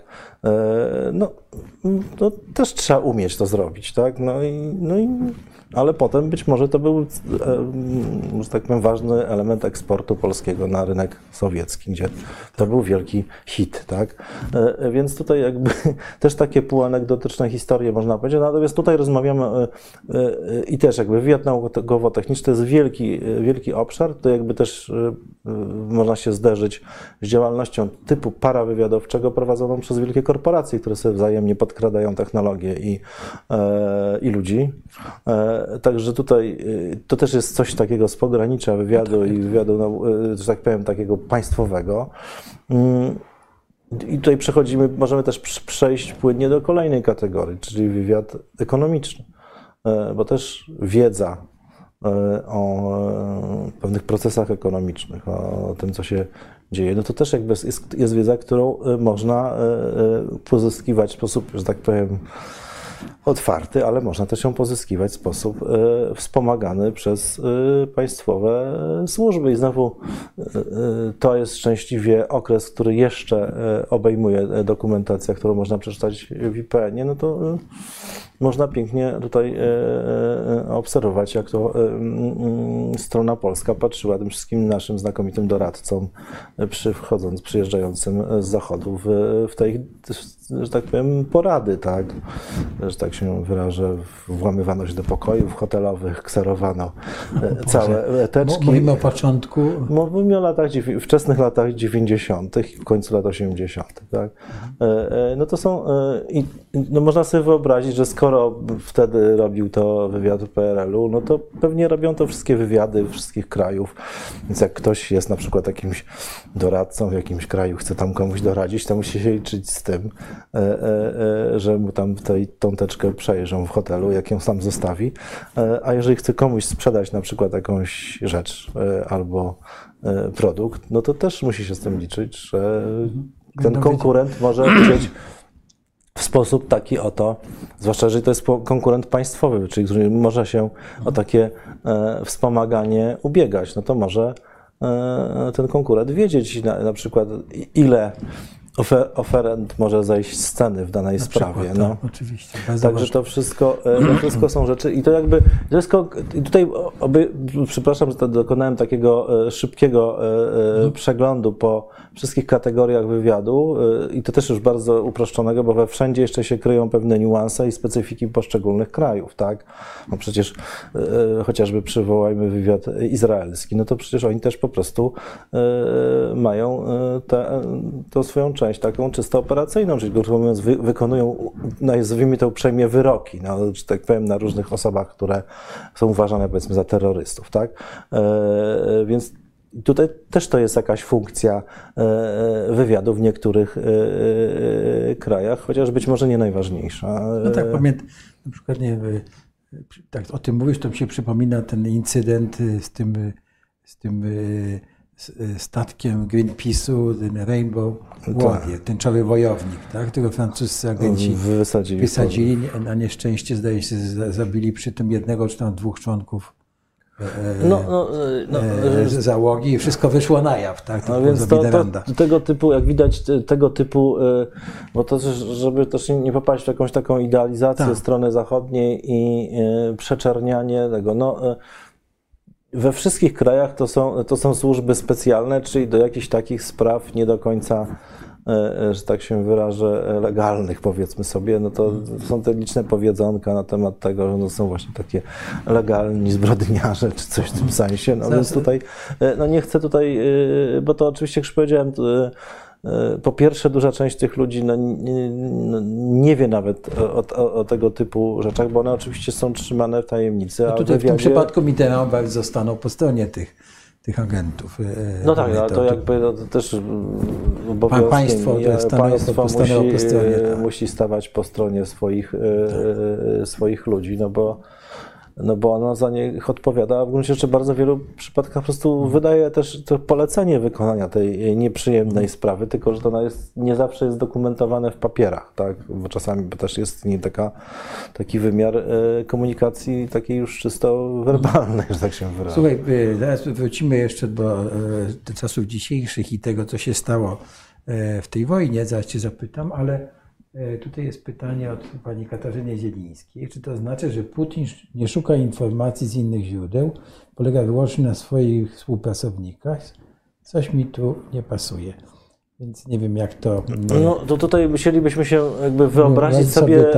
Speaker 2: To też trzeba umieć to zrobić, tak? Ale potem być może to był, że tak powiem, ważny element eksportu polskiego na rynek sowiecki, gdzie to był wielki hit, tak? Więc tutaj jakby też takie półanegdotyczne historie można powiedzieć, natomiast tutaj rozmawiamy i też jakby wywiad naukowo-techniczny to jest wielki obszar, to jakby też można się zderzyć z działalnością typu parawywiadowczego prowadzoną przez wielkie korporacje, które sobie wzajemnie podkradają technologię i ludzi. Także tutaj to też jest coś takiego z pogranicza wywiadu i wywiadu, że tak powiem, takiego państwowego. I tutaj możemy też przejść płynnie do kolejnej kategorii, czyli wywiad ekonomiczny, bo też wiedza o pewnych procesach ekonomicznych, o tym, co się dzieje, to też jakby jest wiedza, którą można pozyskiwać w sposób, że tak powiem, otwarty, ale można też ją pozyskiwać w sposób wspomagany przez państwowe służby. I znowu to jest szczęśliwie okres, który jeszcze obejmuje dokumentacja, którą można przeczytać w IPN-ie, to można pięknie tutaj obserwować, jak to strona polska patrzyła tym wszystkim naszym znakomitym doradcom przyjeżdżającym z zachodu w tej, że tak powiem, porady, tak? Że tak się wyrażę, włamywano się do pokojów hotelowych, kserowano całe teczki.
Speaker 1: Mówimy o początku.
Speaker 2: Mówimy o wczesnych latach 90. i w końcu lat 80. Tak? To są, można sobie wyobrazić, że skoro skoro wtedy robił to wywiad PRL-u, no to pewnie robią to wszystkie wywiady wszystkich krajów. Więc jak ktoś jest na przykład jakimś doradcą w jakimś kraju, chce tam komuś doradzić, to musi się liczyć z tym, że mu tam tą teczkę przejrzą w hotelu, jak ją sam zostawi. A jeżeli chce komuś sprzedać na przykład jakąś rzecz albo produkt, no to też musi się z tym liczyć, że ten konkurent może chcieć w sposób taki oto, zwłaszcza jeżeli to jest konkurent państwowy, czyli który może się o takie wspomaganie ubiegać, no to może ten konkurent wiedzieć na przykład ile oferent może zejść z ceny w danej sprawie.
Speaker 1: Przykład,
Speaker 2: no.
Speaker 1: tak, oczywiście.
Speaker 2: Także to wszystko są rzeczy i to jakby, tutaj przepraszam, że dokonałem takiego szybkiego przeglądu po wszystkich kategoriach wywiadu i to też już bardzo uproszczonego, bo wszędzie jeszcze się kryją pewne niuanse i specyfiki poszczególnych krajów, tak? No przecież chociażby przywołajmy wywiad izraelski, no to przecież oni też po prostu mają tą swoją część taką czysto operacyjną, czyli krótko mówiąc wykonują, nazwijmy to uprzejmie, wyroki, no, że tak powiem, na różnych osobach, które są uważane powiedzmy za terrorystów, tak? Więc tutaj też to jest jakaś funkcja wywiadu w niektórych krajach, chociaż być może nie najważniejsza.
Speaker 1: No tak, pamiętam, na przykład tak o tym mówisz, to mi się przypomina ten incydent z tym statkiem Greenpeace'u, ten Rainbow Warrior, tęczowy wojownik, tak, którego francuscy agenci wysadzili. Na nieszczęście, zdaje się, zabili przy tym jednego czy tam dwóch członków załogi i wszystko wyszło na jaw, tak?
Speaker 2: No więc to tego typu, jak widać, tego typu, bo to też, żeby też nie popaść w jakąś taką idealizację strony zachodniej i przeczernianie tego, no we wszystkich krajach to są służby specjalne, czyli do jakichś takich spraw nie do końca, że tak się wyrażę, legalnych, powiedzmy sobie, no to są te liczne powiedzonka na temat tego, że no są właśnie takie legalni zbrodniarze, czy coś w tym sensie, no więc tutaj, no nie chcę tutaj, bo to oczywiście, jak już powiedziałem, po pierwsze, duża część tych ludzi nie wie nawet o tego typu rzeczach, bo one oczywiście są trzymane w tajemnicy.
Speaker 1: No tutaj w tym przypadku Mitterrand bardzo stanął po stronie tych agentów.
Speaker 2: No tak, ale to jakby to też obowiązkiem
Speaker 1: państwo
Speaker 2: musi stawać po stronie swoich ludzi, no bo ona za nich odpowiada, a w gruncie rzeczy w bardzo wielu przypadkach po prostu wydaje też to polecenie wykonania tej nieprzyjemnej sprawy, tylko że to nie zawsze jest dokumentowane w papierach, tak? Bo czasami też jest taki wymiar komunikacji takiej już czysto werbalnej, że tak się wyrażę.
Speaker 1: Słuchaj, zaraz wrócimy jeszcze do czasów dzisiejszych i tego, co się stało w tej wojnie, zaraz cię zapytam, ale tutaj jest pytanie od pani Katarzyny Zielińskiej. Czy to znaczy, że Putin nie szuka informacji z innych źródeł, polega wyłącznie na swoich współpracownikach? Coś mi tu nie pasuje. Więc nie wiem, jak to...
Speaker 2: No to tutaj musielibyśmy się jakby wyobrazić sobie tak.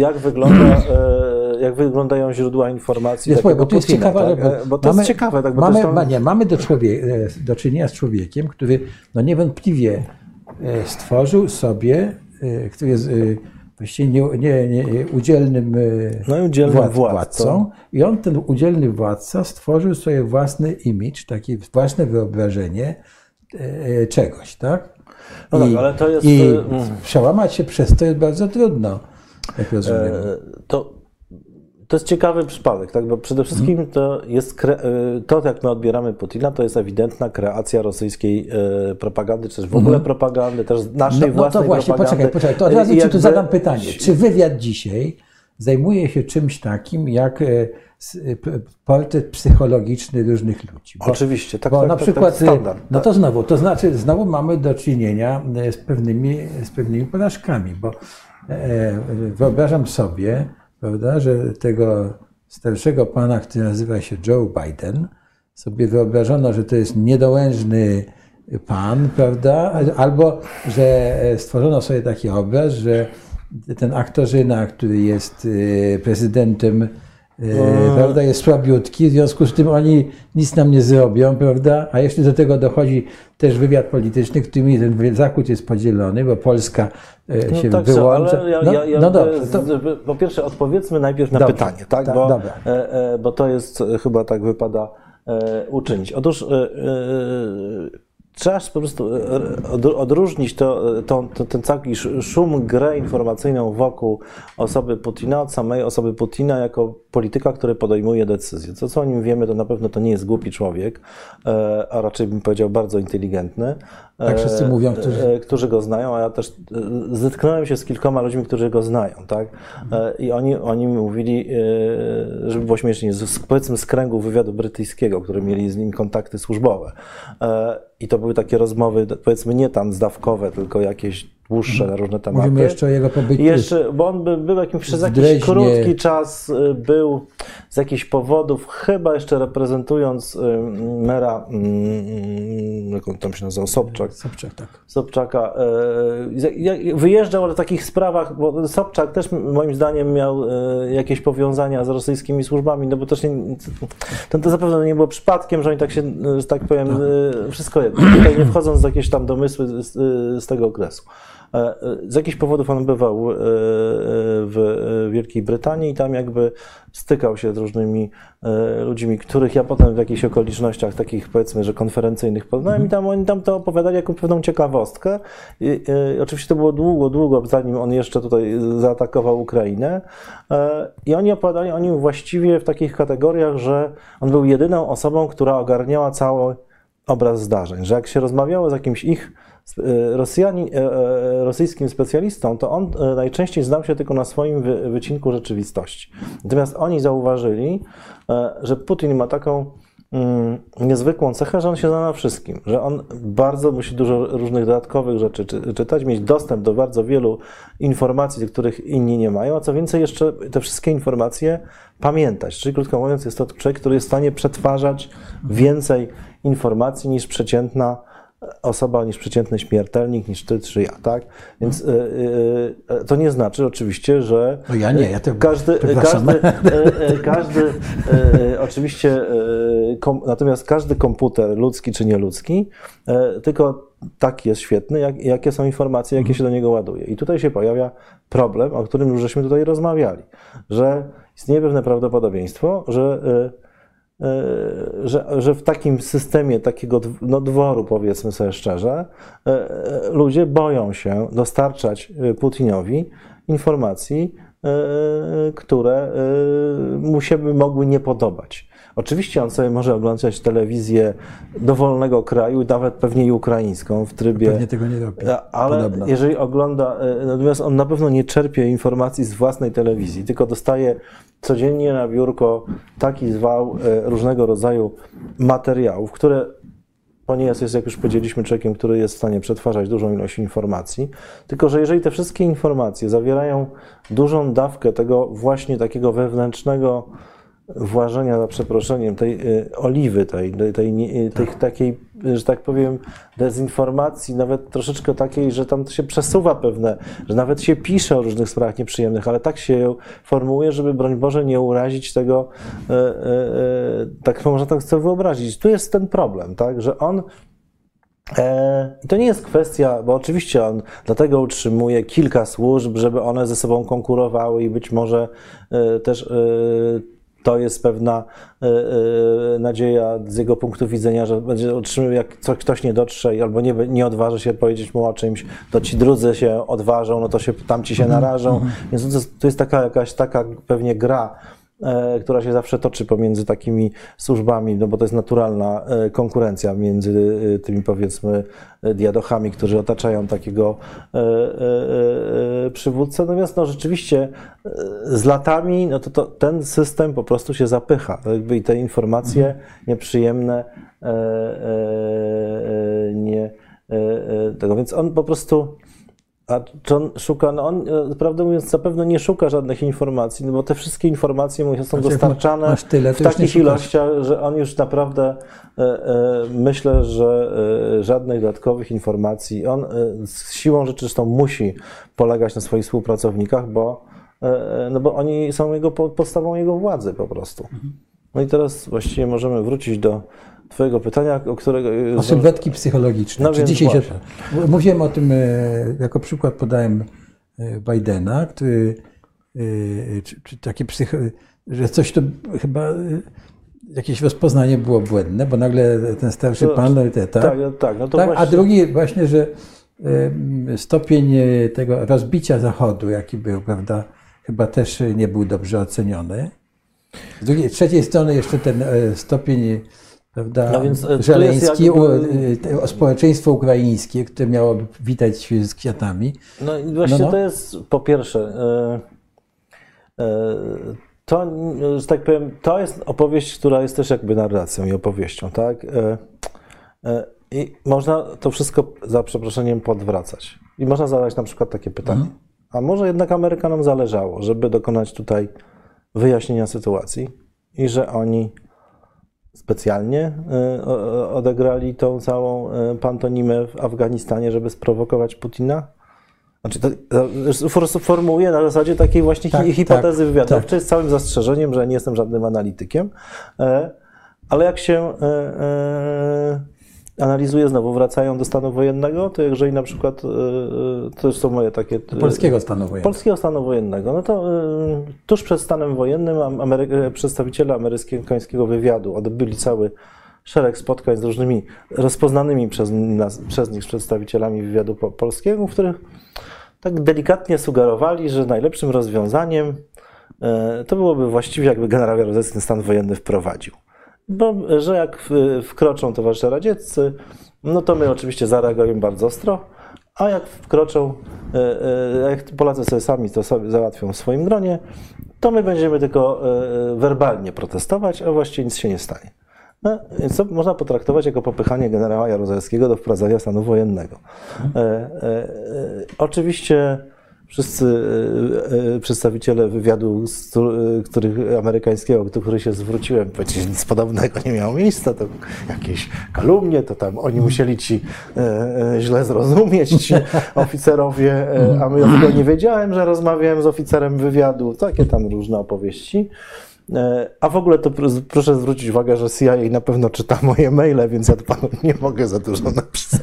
Speaker 2: jak wyglądają źródła informacji
Speaker 1: bo to jest ciekawe,
Speaker 2: bo to jest ciekawe. Tak,
Speaker 1: mamy do czynienia z człowiekiem, który no niewątpliwie stworzył sobie, który jest właściwie udzielnym władcą. I on, ten udzielny władca, stworzył sobie własny imidż, takie własne wyobrażenie czegoś, tak?
Speaker 2: No tak, ale to jest...
Speaker 1: I przełamać się przez to jest bardzo trudno, jak rozumiem.
Speaker 2: To jest ciekawy przypadek, tak? Bo przede wszystkim to jest to, jak my odbieramy Putina, to jest ewidentna kreacja rosyjskiej propagandy, czy też w ogóle propagandy, też naszej własnej
Speaker 1: to właśnie,
Speaker 2: propagandy.
Speaker 1: Poczekaj, to od razu ci tu zadam pytanie. Czy wywiad dzisiaj zajmuje się czymś takim, jak portret psychologiczny różnych ludzi?
Speaker 2: Oczywiście, tak,
Speaker 1: bo na przykład,
Speaker 2: standard.
Speaker 1: No to znowu mamy do czynienia z pewnymi porażkami, bo wyobrażam sobie, prawda, że tego starszego pana, który nazywa się Joe Biden, sobie wyobrażono, że to jest niedołężny pan, prawda, albo że stworzono sobie taki obraz, że ten aktorzyna, który jest prezydentem prawda, jest słabiutki, w związku z tym oni nic nam nie zrobią, prawda? A jeśli do tego dochodzi też wywiad polityczny, którym ten Zachód jest podzielony, bo Polska się
Speaker 2: tak,
Speaker 1: wyłącza.
Speaker 2: Ale
Speaker 1: no dobrze.
Speaker 2: Po pierwsze odpowiedzmy najpierw na
Speaker 1: Dobrze,
Speaker 2: pytanie, tak? Bo to jest chyba tak wypada uczynić. Otóż trzeba po prostu odróżnić ten cały szum, grę informacyjną wokół osoby Putina od samej osoby Putina jako polityka, który podejmuje decyzje. To, co o nim wiemy, to na pewno to nie jest głupi człowiek, a raczej bym powiedział bardzo inteligentny.
Speaker 1: Tak wszyscy mówią,
Speaker 2: którzy go znają, a ja też zetknąłem się z kilkoma ludźmi, którzy go znają, tak? I oni mówili, żeby było śmiesznie, powiedzmy z kręgu wywiadu brytyjskiego, który mieli z nim kontakty służbowe. I to były takie rozmowy, powiedzmy nie tam zdawkowe, tylko jakieś dłuższe na różne tematy.
Speaker 1: Mówimy jeszcze o jego pobycie.
Speaker 2: Jeszcze, bo on był przez jakiś krótki czas, był z jakichś powodów, chyba jeszcze reprezentując mera, jak on tam się nazywał, Sobczak.
Speaker 1: Sobczak, tak.
Speaker 2: Sobczaka. Wyjeżdżał w takich sprawach, bo Sobczak też moim zdaniem miał jakieś powiązania z rosyjskimi służbami, no bo też to zapewne nie było przypadkiem, że oni tak się, że tak powiem, wszystko jedno. Tutaj nie wchodząc w jakieś tam domysły z tego okresu. Z jakichś powodów on bywał w Wielkiej Brytanii i tam jakby stykał się z różnymi ludźmi, których ja potem w jakichś okolicznościach takich, powiedzmy, że konferencyjnych poznałem i oni tam to opowiadali jako pewną ciekawostkę. Oczywiście to było długo, zanim on jeszcze tutaj zaatakował Ukrainę. I oni opowiadali o nim właściwie w takich kategoriach, że on był jedyną osobą, która ogarniała cały obraz zdarzeń, że jak się rozmawiało z jakimś ich rosyjskim specjalistą, to on najczęściej znał się tylko na swoim wycinku rzeczywistości. Natomiast oni zauważyli, że Putin ma taką niezwykłą cechę, że on się zna na wszystkim, że on bardzo musi dużo różnych dodatkowych rzeczy czytać, mieć dostęp do bardzo wielu informacji, których inni nie mają, a co więcej jeszcze te wszystkie informacje pamiętać. Czyli krótko mówiąc jest to człowiek, który jest w stanie przetwarzać więcej informacji niż przeciętna osoba, niż przeciętny śmiertelnik, niż ty czy ja, tak? Więc to nie znaczy oczywiście, że
Speaker 1: no ja nie, ja to
Speaker 2: każdy oczywiście, natomiast każdy komputer, ludzki czy nieludzki, tylko taki jest świetny, jakie są informacje, jakie się do niego ładuje. I tutaj się pojawia problem, o którym już żeśmy tutaj rozmawiali, że istnieje pewne prawdopodobieństwo, że w takim systemie takiego dworu, powiedzmy sobie szczerze, ludzie boją się dostarczać Putinowi informacji, które mu się by mogły nie podobać. Oczywiście on sobie może oglądać telewizję dowolnego kraju, nawet pewnie i ukraińską w trybie.
Speaker 1: Pewnie tego nie robi.
Speaker 2: Ale podobno. Jeżeli ogląda, natomiast on na pewno nie czerpie informacji z własnej telewizji, tylko dostaje codziennie na biurko taki zwał różnego rodzaju materiałów, które, ponieważ jest, jak już powiedzieliśmy, człowiekiem, który jest w stanie przetwarzać dużą ilość informacji, tylko że jeżeli te wszystkie informacje zawierają dużą dawkę tego właśnie takiego wewnętrznego włażenia, za przeproszeniem, tej oliwy, tej takiej, że tak powiem, dezinformacji, nawet troszeczkę takiej, że tam się przesuwa pewne, że nawet się pisze o różnych sprawach nieprzyjemnych, ale tak się ją formułuje, żeby, broń Boże, nie urazić tego, tak można tak sobie wyobrazić. Tu jest ten problem, tak, że on to nie jest kwestia, bo oczywiście on dlatego utrzymuje kilka służb, żeby one ze sobą konkurowały i być może też to jest pewna nadzieja z jego punktu widzenia, że będzie utrzymywał, jak ktoś nie dotrze albo nie odważy się powiedzieć mu o czymś, to ci drudzy się odważą, no to tamci się narażą. Więc to jest jakaś taka pewnie gra, która się zawsze toczy pomiędzy takimi służbami, no bo to jest naturalna konkurencja między tymi, powiedzmy, diadochami, którzy otaczają takiego przywódcę. Natomiast no, rzeczywiście z latami no to ten system po prostu się zapycha. Jakby i te informacje nieprzyjemne tego, więc on po prostu. A czy on szuka, no on, prawdę mówiąc, zapewne nie szuka żadnych informacji, no bo te wszystkie informacje mu są dostarczane w takich ilościach, że on już naprawdę, myślę, że żadnych dodatkowych informacji, on z siłą rzeczy zresztą musi polegać na swoich współpracownikach, bo no bo oni są podstawą jego władzy po prostu. No i teraz właściwie możemy wrócić do twojego pytania, o którego...
Speaker 1: O sylwetki psychologiczne.
Speaker 2: No więc
Speaker 1: dzisiaj
Speaker 2: właśnie.
Speaker 1: mówiłem o tym, jako przykład podałem Bidena, który czy takie że coś to chyba jakieś rozpoznanie było błędne, bo nagle ten starszy pan,
Speaker 2: tak, no to
Speaker 1: tak,
Speaker 2: właśnie...
Speaker 1: a drugi właśnie, że stopień tego rozbicia Zachodu, jaki był, prawda, chyba też nie był dobrze oceniony. Z trzeciej strony jeszcze ten stopień, prawda,
Speaker 2: No więc
Speaker 1: żeleński, społeczeństwo ukraińskie, które miało witać z kwiatami.
Speaker 2: No i właśnie to jest po pierwsze, to, że tak powiem, to jest opowieść, która jest też jakby narracją i opowieścią, tak? I można to wszystko za przeproszeniem podwracać. I można zadać na przykład takie pytanie. A może jednak Amerykanom zależało, żeby dokonać tutaj wyjaśnienia sytuacji i że oni specjalnie odegrali tą całą pantonimę w Afganistanie, żeby sprowokować Putina? Znaczy, to formułuję na zasadzie takiej właśnie hipotezy wywiadowczej z całym zastrzeżeniem, że nie jestem żadnym analitykiem, ale jak się analizuje, znowu wracają do stanu wojennego, to jeżeli na przykład, to już są moje takie...
Speaker 1: Polskiego stanu wojennego.
Speaker 2: Polskiego stanu wojennego, no to tuż przed stanem wojennym przedstawiciele amerykańskiego wywiadu odbyli cały szereg spotkań z różnymi rozpoznanymi przez nich przedstawicielami wywiadu polskiego, w których tak delikatnie sugerowali, że najlepszym rozwiązaniem to byłoby właściwie, jakby generał Jaruzelski ten stan wojenny wprowadził. Bo, że jak wkroczą towarzysze radzieccy, no to my oczywiście zareagujemy bardzo ostro, a jak wkroczą, jak Polacy sobie sami to sobie załatwią w swoim gronie, to my będziemy tylko werbalnie protestować, a właściwie nic się nie stanie. No, więc to można potraktować jako popychanie generała Jaruzelskiego do wprowadzenia stanu wojennego. Oczywiście wszyscy przedstawiciele wywiadu, amerykańskiego, do których się zwróciłem, powiedzieli, że nic podobnego nie miało miejsca, to jakieś kalumnie, to tam oni musieli ci źle zrozumieć, ci oficerowie, a my ja nie wiedziałem, że rozmawiałem z oficerem wywiadu, takie tam różne opowieści. A w ogóle to proszę zwrócić uwagę, że CIA na pewno czyta moje maile, więc ja panu nie mogę za dużo napisać.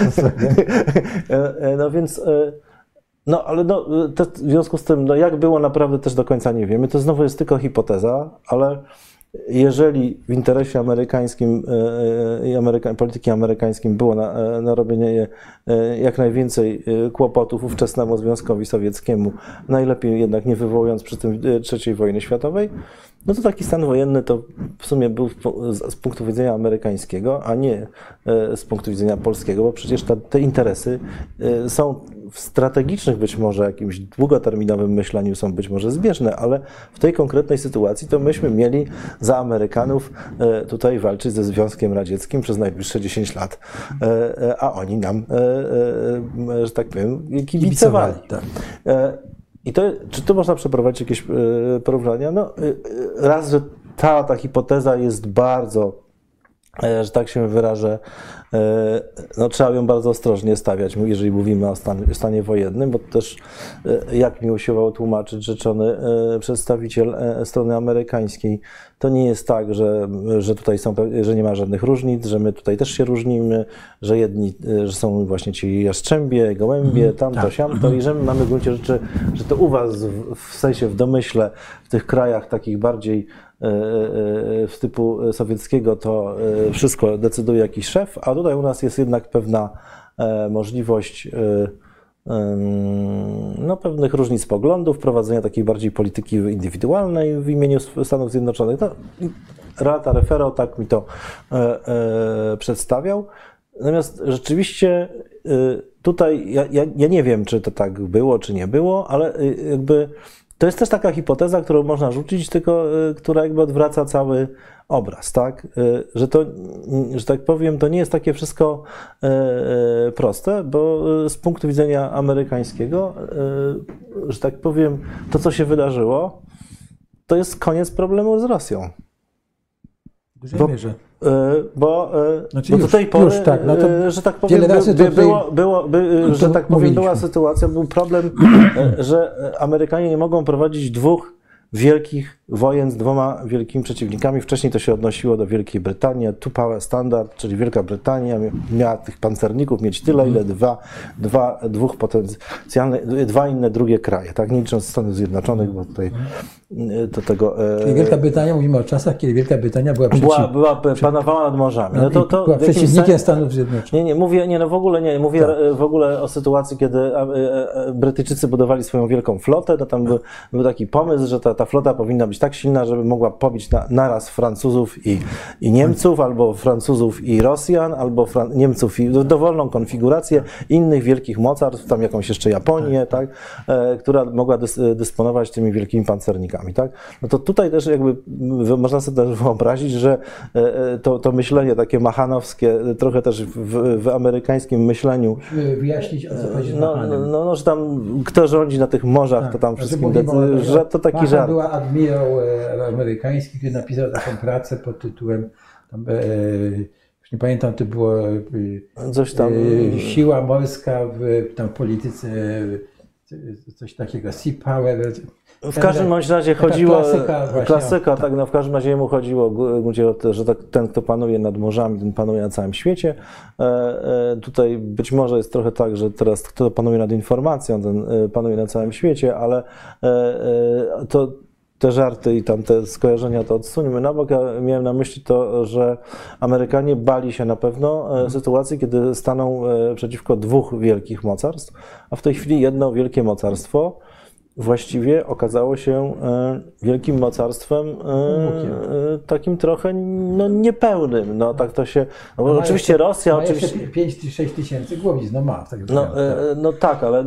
Speaker 2: No więc, no ale no, w związku z tym, no jak było naprawdę też do końca nie wiemy. To znowu jest tylko hipoteza, ale jeżeli w interesie amerykańskim i polityki amerykańskim było na robienie jak najwięcej kłopotów ówczesnemu Związkowi Sowieckiemu, najlepiej jednak nie wywołując przy tym III wojny światowej, no to taki stan wojenny to w sumie był z punktu widzenia amerykańskiego, a nie z punktu widzenia polskiego, bo przecież te interesy są w strategicznych być może jakimś długoterminowym myśleniu są być może zbieżne, ale w tej konkretnej sytuacji to myśmy mieli za Amerykanów tutaj walczyć ze Związkiem Radzieckim przez najbliższe 10 lat, a oni nam, że tak powiem, kibicowali. Tak. I to, czy tu można przeprowadzić jakieś porównania? No, raz, że ta hipoteza jest bardzo, że tak się wyrażę, no, trzeba ją bardzo ostrożnie stawiać, jeżeli mówimy o stanie wojennym, bo też jak mi usiłował tłumaczyć rzeczony przedstawiciel strony amerykańskiej, to nie jest tak, że tutaj że nie ma żadnych różnic, że my tutaj też się różnimy, że jedni, że są właśnie ci jastrzębie, gołębie, tamto, siamto i że my mamy w gruncie rzeczy, że to u was, w sensie w domyśle, w tych krajach takich bardziej w typu sowieckiego to wszystko decyduje jakiś szef, a tutaj u nas jest jednak pewna możliwość no, pewnych różnic poglądów, prowadzenia takiej bardziej polityki indywidualnej w imieniu Stanów Zjednoczonych. No, Rata Refero tak mi to przedstawiał. Natomiast rzeczywiście tutaj ja nie wiem, czy to tak było, czy nie było, ale jakby to jest też taka hipoteza, którą można rzucić, tylko która jakby odwraca cały obraz, tak? Że to, że tak powiem, to nie jest takie wszystko proste, bo z punktu widzenia amerykańskiego, że tak powiem, to co się wydarzyło, to jest koniec problemu z Rosją.
Speaker 1: W dużej mierze.
Speaker 2: Bo
Speaker 1: Znaczy
Speaker 2: do tej pory,
Speaker 1: już tak, no to
Speaker 2: że tak powiem, była sytuacja, był problem, że Amerykanie nie mogą prowadzić dwóch wielkich wojen z dwoma wielkimi przeciwnikami. Wcześniej to się odnosiło do Wielkiej Brytanii. Two Power Standard, czyli Wielka Brytania miała tych pancerników mieć tyle, ile dwóch potencjalnych, dwa inne drugie kraje, tak? Nie licząc Stanów Zjednoczonych, bo tutaj do tego...
Speaker 1: Czyli Wielka Brytania, mówimy o czasach, kiedy Wielka Brytania
Speaker 2: panowała nad morzami.
Speaker 1: No, to była przeciwnikiem Stanów Zjednoczonych.
Speaker 2: Mówię w ogóle o sytuacji, kiedy Brytyjczycy budowali swoją wielką flotę, to tam był taki pomysł, że ta flota powinna być tak silna, żeby mogła pobić naraz Francuzów i Niemców, albo Francuzów i Rosjan, albo Niemców i dowolną konfigurację innych wielkich mocarstw, tam jakąś jeszcze Japonię, tak, która mogła dysponować tymi wielkimi pancernikami. Tak? No to tutaj też jakby można sobie też wyobrazić, że to myślenie takie machanowskie, trochę też w amerykańskim myśleniu.
Speaker 1: Musimy wyjaśnić, o co chodzi z Machanem.
Speaker 2: No, że tam kto rządzi na tych morzach, to tam wszystkim, że to taki żart.
Speaker 1: Była admirał amerykański, który napisał taką pracę pod tytułem, już nie pamiętam, to było
Speaker 2: coś tam,
Speaker 1: siła morska w polityce, coś takiego, sea power.
Speaker 2: W każdym bądź razie chodziło, klasyka, tak, no w każdym razie mu chodziło, że ten, kto panuje nad morzami, ten panuje na całym świecie. Tutaj być może jest trochę tak, że teraz kto panuje nad informacją, ten panuje na całym świecie, ale te żarty i tam te skojarzenia to odsuńmy na bok. Ja miałem na myśli to, że Amerykanie bali się na pewno sytuacji, kiedy staną przeciwko dwóch wielkich mocarstw, a w tej chwili jedno wielkie mocarstwo właściwie okazało się wielkim mocarstwem takim trochę niepełnym. No tak to się. No, bo oczywiście Rosja. Oczywiście
Speaker 1: 5-6 tysięcy głowic, no ma. Tak
Speaker 2: tak, ale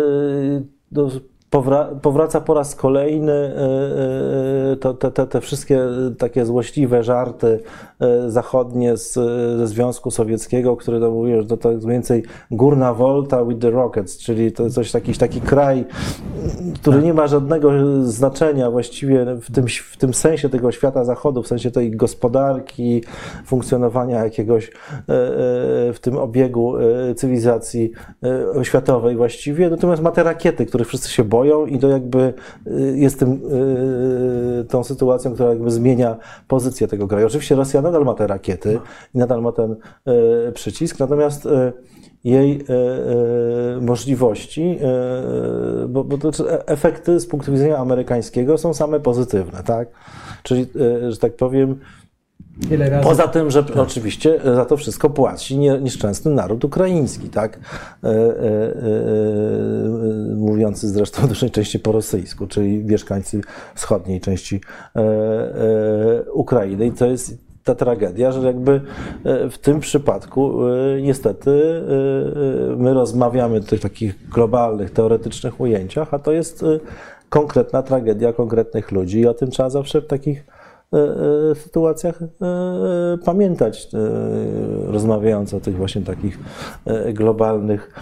Speaker 2: powraca po raz kolejny te wszystkie takie złośliwe żarty zachodnie ze Związku Sowieckiego, które to mówią, że to jest mniej więcej górna wolta with the rockets, czyli to jest taki kraj, który nie ma żadnego znaczenia właściwie w tym sensie tego świata zachodu, w sensie tej gospodarki, funkcjonowania jakiegoś w tym obiegu cywilizacji światowej właściwie. Natomiast ma te rakiety, których wszyscy się boją i to jakby jest tą sytuacją, która jakby zmienia pozycję tego kraju. Oczywiście Rosja nadal ma te rakiety i nadal ma ten przycisk, natomiast jej możliwości, bo to efekty z punktu widzenia amerykańskiego są same pozytywne, tak? Czyli, że tak powiem, poza tym, że oczywiście za to wszystko płaci nieszczęsny naród ukraiński, tak? Mówiący zresztą w dużej części po rosyjsku, czyli mieszkańcy wschodniej części Ukrainy. I to jest ta tragedia, że jakby w tym przypadku niestety my rozmawiamy o tych takich globalnych, teoretycznych ujęciach, a to jest konkretna tragedia konkretnych ludzi i o tym trzeba zawsze w takich sytuacjach pamiętać, rozmawiając o tych właśnie takich globalnych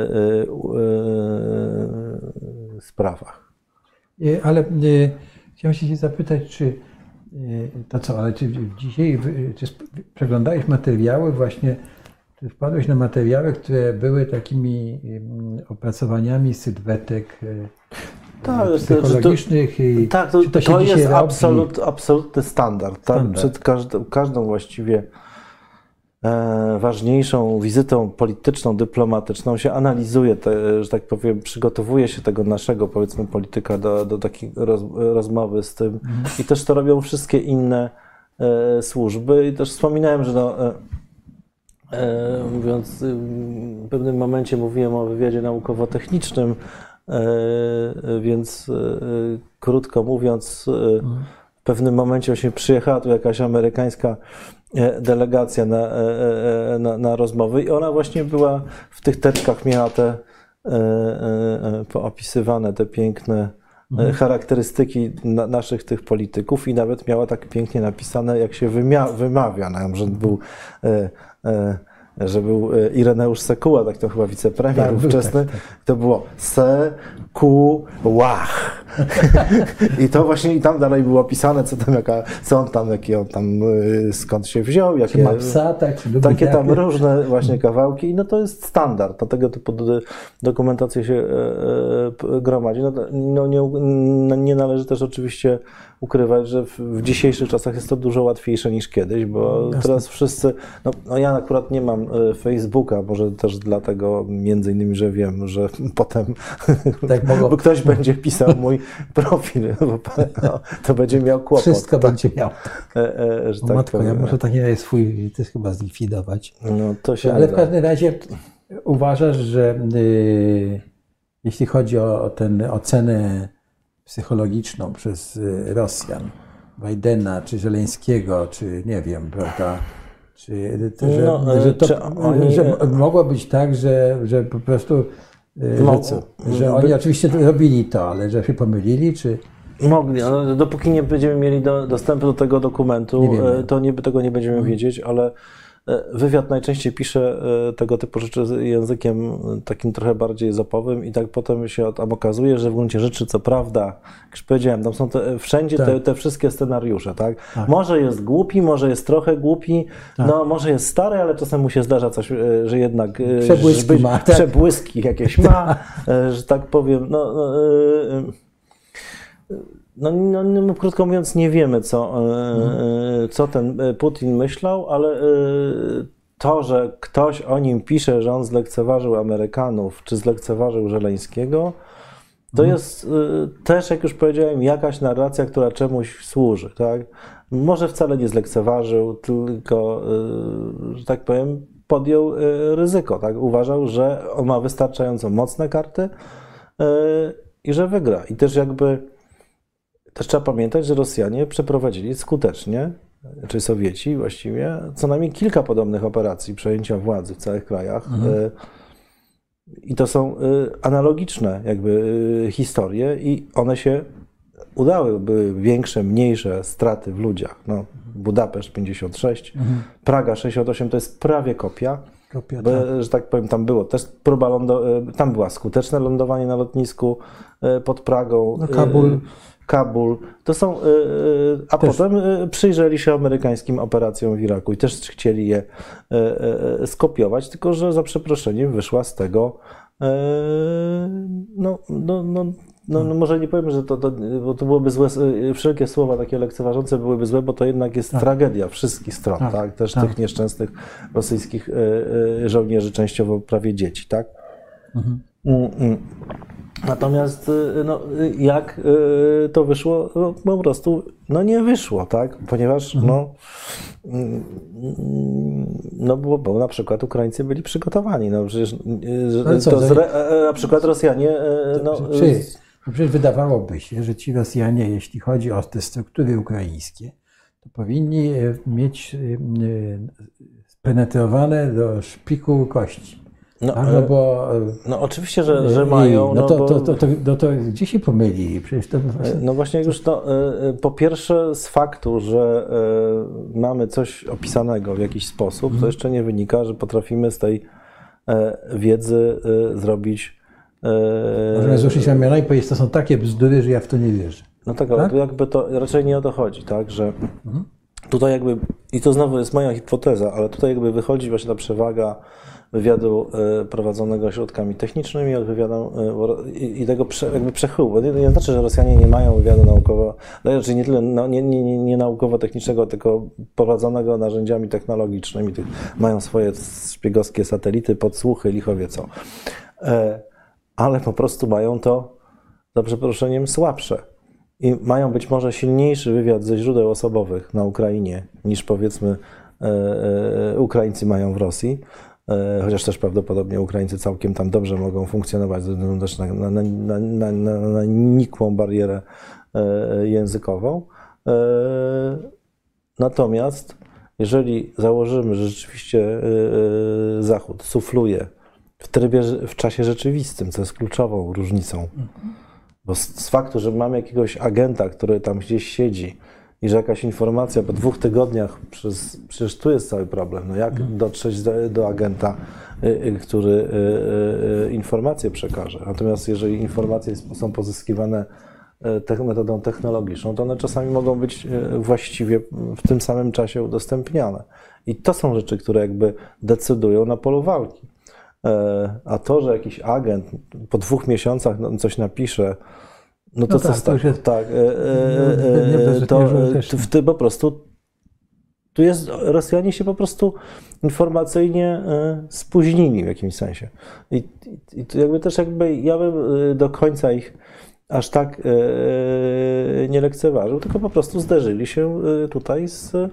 Speaker 2: sprawach.
Speaker 1: Ale chciałem się zapytać, czy dzisiaj przeglądałeś materiały właśnie, czy wpadłeś na materiały, które były takimi opracowaniami sylwetek psychologicznych?
Speaker 2: To jest absolutny standard. Tak? Przed każdą właściwie ważniejszą wizytą polityczną, dyplomatyczną się analizuje, że tak powiem, przygotowuje się tego naszego, powiedzmy, polityka do takiej rozmowy z tym. I też to robią wszystkie inne służby. I też wspominałem, że mówiąc, w pewnym momencie mówiłem o wywiadzie naukowo-technicznym, więc krótko mówiąc, w pewnym momencie właśnie przyjechała tu jakaś amerykańska delegacja na rozmowy i ona właśnie była w tych teczkach, miała te poopisywane te piękne charakterystyki naszych tych polityków i nawet miała tak pięknie napisane, jak się wymawia, że był Ireneusz Sekuła, tak to chyba wicepremier ówczesny, to było Sekułach. I to właśnie i tam dalej było pisane, jaki on tam, skąd się wziął,
Speaker 1: Czy
Speaker 2: jakie
Speaker 1: ma psa, tak? Czy lubi
Speaker 2: takie tam
Speaker 1: jakie?
Speaker 2: różne właśnie kawałki. No to jest standard, do tego typu dokumentacje się gromadzi. Nie należy też oczywiście ukrywać, że w dzisiejszych czasach jest to dużo łatwiejsze niż kiedyś, bo teraz wszyscy, no ja akurat nie mam Facebooka, może też dlatego między innymi, że wiem, że potem bo ktoś będzie pisał mój profil, bo to będzie miał kłopot.
Speaker 1: Wszystko będzie miał. Że tak matko, ja muszę taki swój też chyba zlikwidować.
Speaker 2: No, to się
Speaker 1: ale w każdym razie uważasz, że jeśli chodzi o tę ocenę psychologiczną przez Rosjan, Bidena, czy Żeleńskiego, czy nie wiem, prawda, że mogło być tak, że po prostu, że oni oczywiście robili to, ale że się pomylili, czy...
Speaker 2: Mogli, ale dopóki nie będziemy mieli dostępu do tego dokumentu, to tego nie będziemy wiedzieć, ale wywiad najczęściej pisze tego typu rzeczy językiem takim trochę bardziej ezopowym i tak potem się tam okazuje, że w gruncie rzeczy, co prawda, jak już powiedziałem, tam są wszędzie te wszystkie scenariusze, tak? Może jest głupi, może jest trochę głupi, no może jest stary, ale czasem mu się zdarza coś, że jednak przebłyski jakieś ma, że tak powiem, No, krótko mówiąc, nie wiemy, co ten Putin myślał, ale to, że ktoś o nim pisze, że on zlekceważył Amerykanów, czy zlekceważył Żeleńskiego, to jest też, jak już powiedziałem, jakaś narracja, która czemuś służy, tak? Może wcale nie zlekceważył, tylko, że tak powiem, podjął ryzyko, tak? Uważał, że on ma wystarczająco mocne karty i że wygra. I też też trzeba pamiętać, że Rosjanie przeprowadzili skutecznie, czy Sowieci właściwie, co najmniej kilka podobnych operacji przejęcia władzy w całych krajach. I to są analogiczne historie i one się udały. Były większe, mniejsze straty w ludziach. Budapeszt 56, Praga 68 to jest prawie kopia. Że tak powiem, tam było też próba tam była skuteczne lądowanie na lotnisku pod Pragą. Kabul. To są, potem przyjrzeli się amerykańskim operacjom w Iraku i też chcieli je skopiować, tylko że za przeproszeniem wyszła z tego, może nie powiem, że bo to byłoby złe, wszelkie słowa takie lekceważące byłyby złe, bo to jednak jest tragedia wszystkich stron, tak? Też tych nieszczęsnych rosyjskich żołnierzy, częściowo prawie dzieci, tak? Natomiast jak to wyszło, po prostu nie wyszło, tak? Ponieważ bo na przykład Ukraińcy byli przygotowani, przecież na przykład Rosjanie...
Speaker 1: Przecież wydawałoby się, że ci Rosjanie, jeśli chodzi o te struktury ukraińskie, to powinni mieć spenetrowane do szpiku kości.
Speaker 2: Oczywiście, że mają.
Speaker 1: To gdzie się pomyli? Przecież to...
Speaker 2: No właśnie już po pierwsze z faktu, że mamy coś opisanego w jakiś sposób, to jeszcze nie wynika, że potrafimy z tej wiedzy zrobić...
Speaker 1: Możemy wzruszyć ramiona i powiedzieć, to są takie bzdury, że ja w to nie wierzę.
Speaker 2: No tak, ale to raczej nie o to chodzi, tak, że tutaj i to znowu jest moja hipoteza, ale tutaj wychodzi właśnie ta przewaga wywiadu prowadzonego środkami technicznymi od wywiadu i tego przechyłu, bo nie znaczy, że Rosjanie nie mają wywiadu naukowego, znaczy nie tyle nie naukowo-technicznego, tylko prowadzonego narzędziami technologicznymi, mają swoje szpiegowskie satelity, podsłuchy, licho wie co. Ale po prostu mają to, za przeproszeniem, słabsze. I mają być może silniejszy wywiad ze źródeł osobowych na Ukrainie, niż powiedzmy Ukraińcy mają w Rosji. Chociaż też prawdopodobnie Ukraińcy całkiem tam dobrze mogą funkcjonować ze względu też na nikłą barierę językową. Natomiast jeżeli założymy, że rzeczywiście Zachód sufluje w czasie rzeczywistym, co jest kluczową różnicą, bo z faktu, że mamy jakiegoś agenta, który tam gdzieś siedzi i że jakaś informacja po 2 tygodniach, przecież tu jest cały problem, jak dotrzeć do agenta, który informacje przekaże. Natomiast jeżeli informacje są pozyskiwane metodą technologiczną, to one czasami mogą być właściwie w tym samym czasie udostępniane. I to są rzeczy, które jakby decydują na polu walki. A to, że jakiś agent po 2 miesiącach coś napisze, no to co
Speaker 1: tak,
Speaker 2: to po prostu tu jest, Rosjanie się po prostu informacyjnie spóźnili w jakimś sensie. I to jakby też ja bym do końca ich aż tak nie lekceważył, tylko po prostu zderzyli się tutaj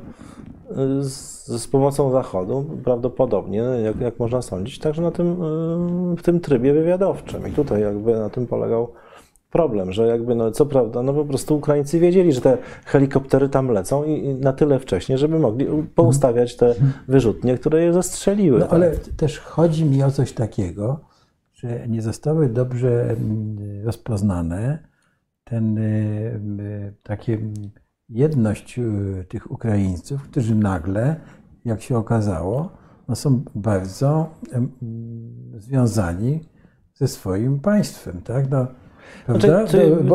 Speaker 2: z pomocą Zachodu, prawdopodobnie, jak można sądzić, także w tym trybie wywiadowczym. I tutaj jakby na tym polegał problem, że jakby, no co prawda, no po prostu Ukraińcy wiedzieli, że te helikoptery tam lecą i na tyle wcześnie, żeby mogli poustawiać te wyrzutnie, które je zastrzeliły.
Speaker 1: No ale też chodzi mi o coś takiego, że nie zostały dobrze rozpoznane takie jedność tych Ukraińców, którzy nagle, jak się okazało, no są bardzo związani ze swoim państwem, tak? No, prawda?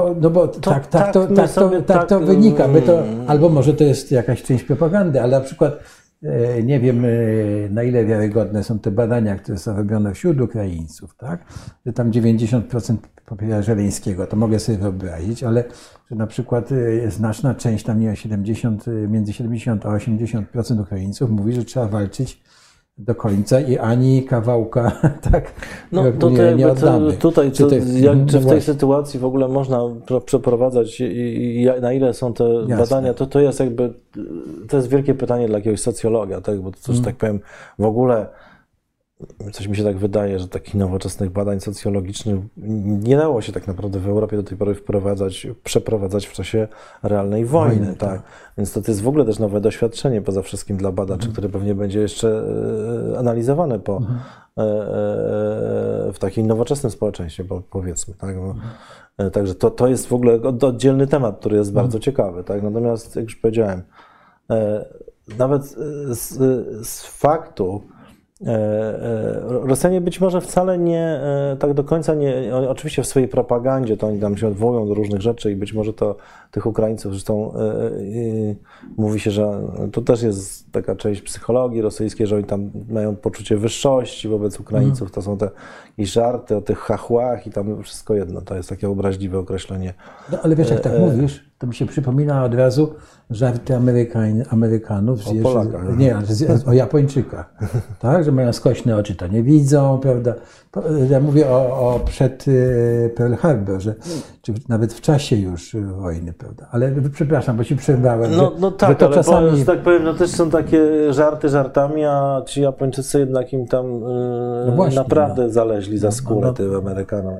Speaker 1: Tak to wynika. Albo może to jest jakaś część propagandy, ale na przykład nie wiem, na ile wiarygodne są te badania, które są robione wśród Ukraińców, tak? Że tam 90% popiera Żeleńskiego, to mogę sobie wyobrazić, ale że na przykład znaczna część, tam nie 70, między 70 a 80% Ukraińców mówi, że trzeba walczyć do końca i ani kawałka tak
Speaker 2: no,
Speaker 1: nie oddamy.
Speaker 2: Czy w tej sytuacji w ogóle można przeprowadzać i na ile są te badania, to jest jakby, to jest wielkie pytanie dla jakiegoś socjologa, tak? Bo to, że tak powiem, w ogóle coś mi się tak wydaje, że takich nowoczesnych badań socjologicznych nie dało się tak naprawdę w Europie do tej pory przeprowadzać w czasie realnej wojny. Tak? Więc to jest w ogóle też nowe doświadczenie poza wszystkim dla badaczy, które pewnie będzie jeszcze analizowane w takim nowoczesnym społeczeństwie, powiedzmy. Tak? Także to jest w ogóle oddzielny temat, który jest bardzo ciekawy. Tak? Natomiast, jak już powiedziałem, nawet z faktu, Rosjanie być może wcale nie, tak do końca nie, oczywiście w swojej propagandzie to oni tam się odwołują do różnych rzeczy i być może to tych Ukraińców, zresztą mówi się, że to też jest taka część psychologii rosyjskiej, że oni tam mają poczucie wyższości wobec Ukraińców, to są te jakieś żarty o tych chachłach i tam wszystko jedno, to jest takie obraźliwe określenie.
Speaker 1: No ale wiesz, jak tak mówisz, to mi się przypomina od razu żarty Amerykanów,
Speaker 2: o Polakach,
Speaker 1: o Japończykach, tak, że mają skośne oczy, to nie widzą, prawda? Ja mówię przed Pearl Harbor, czy nawet w czasie już wojny, prawda? Ale przepraszam, bo ci przerwałem.
Speaker 2: No tak, to ale czasami... że tak powiem, no też są takie żarty żartami, a ci Japończycy jednak im tam naprawdę zaleźli za skórę tym Amerykanom.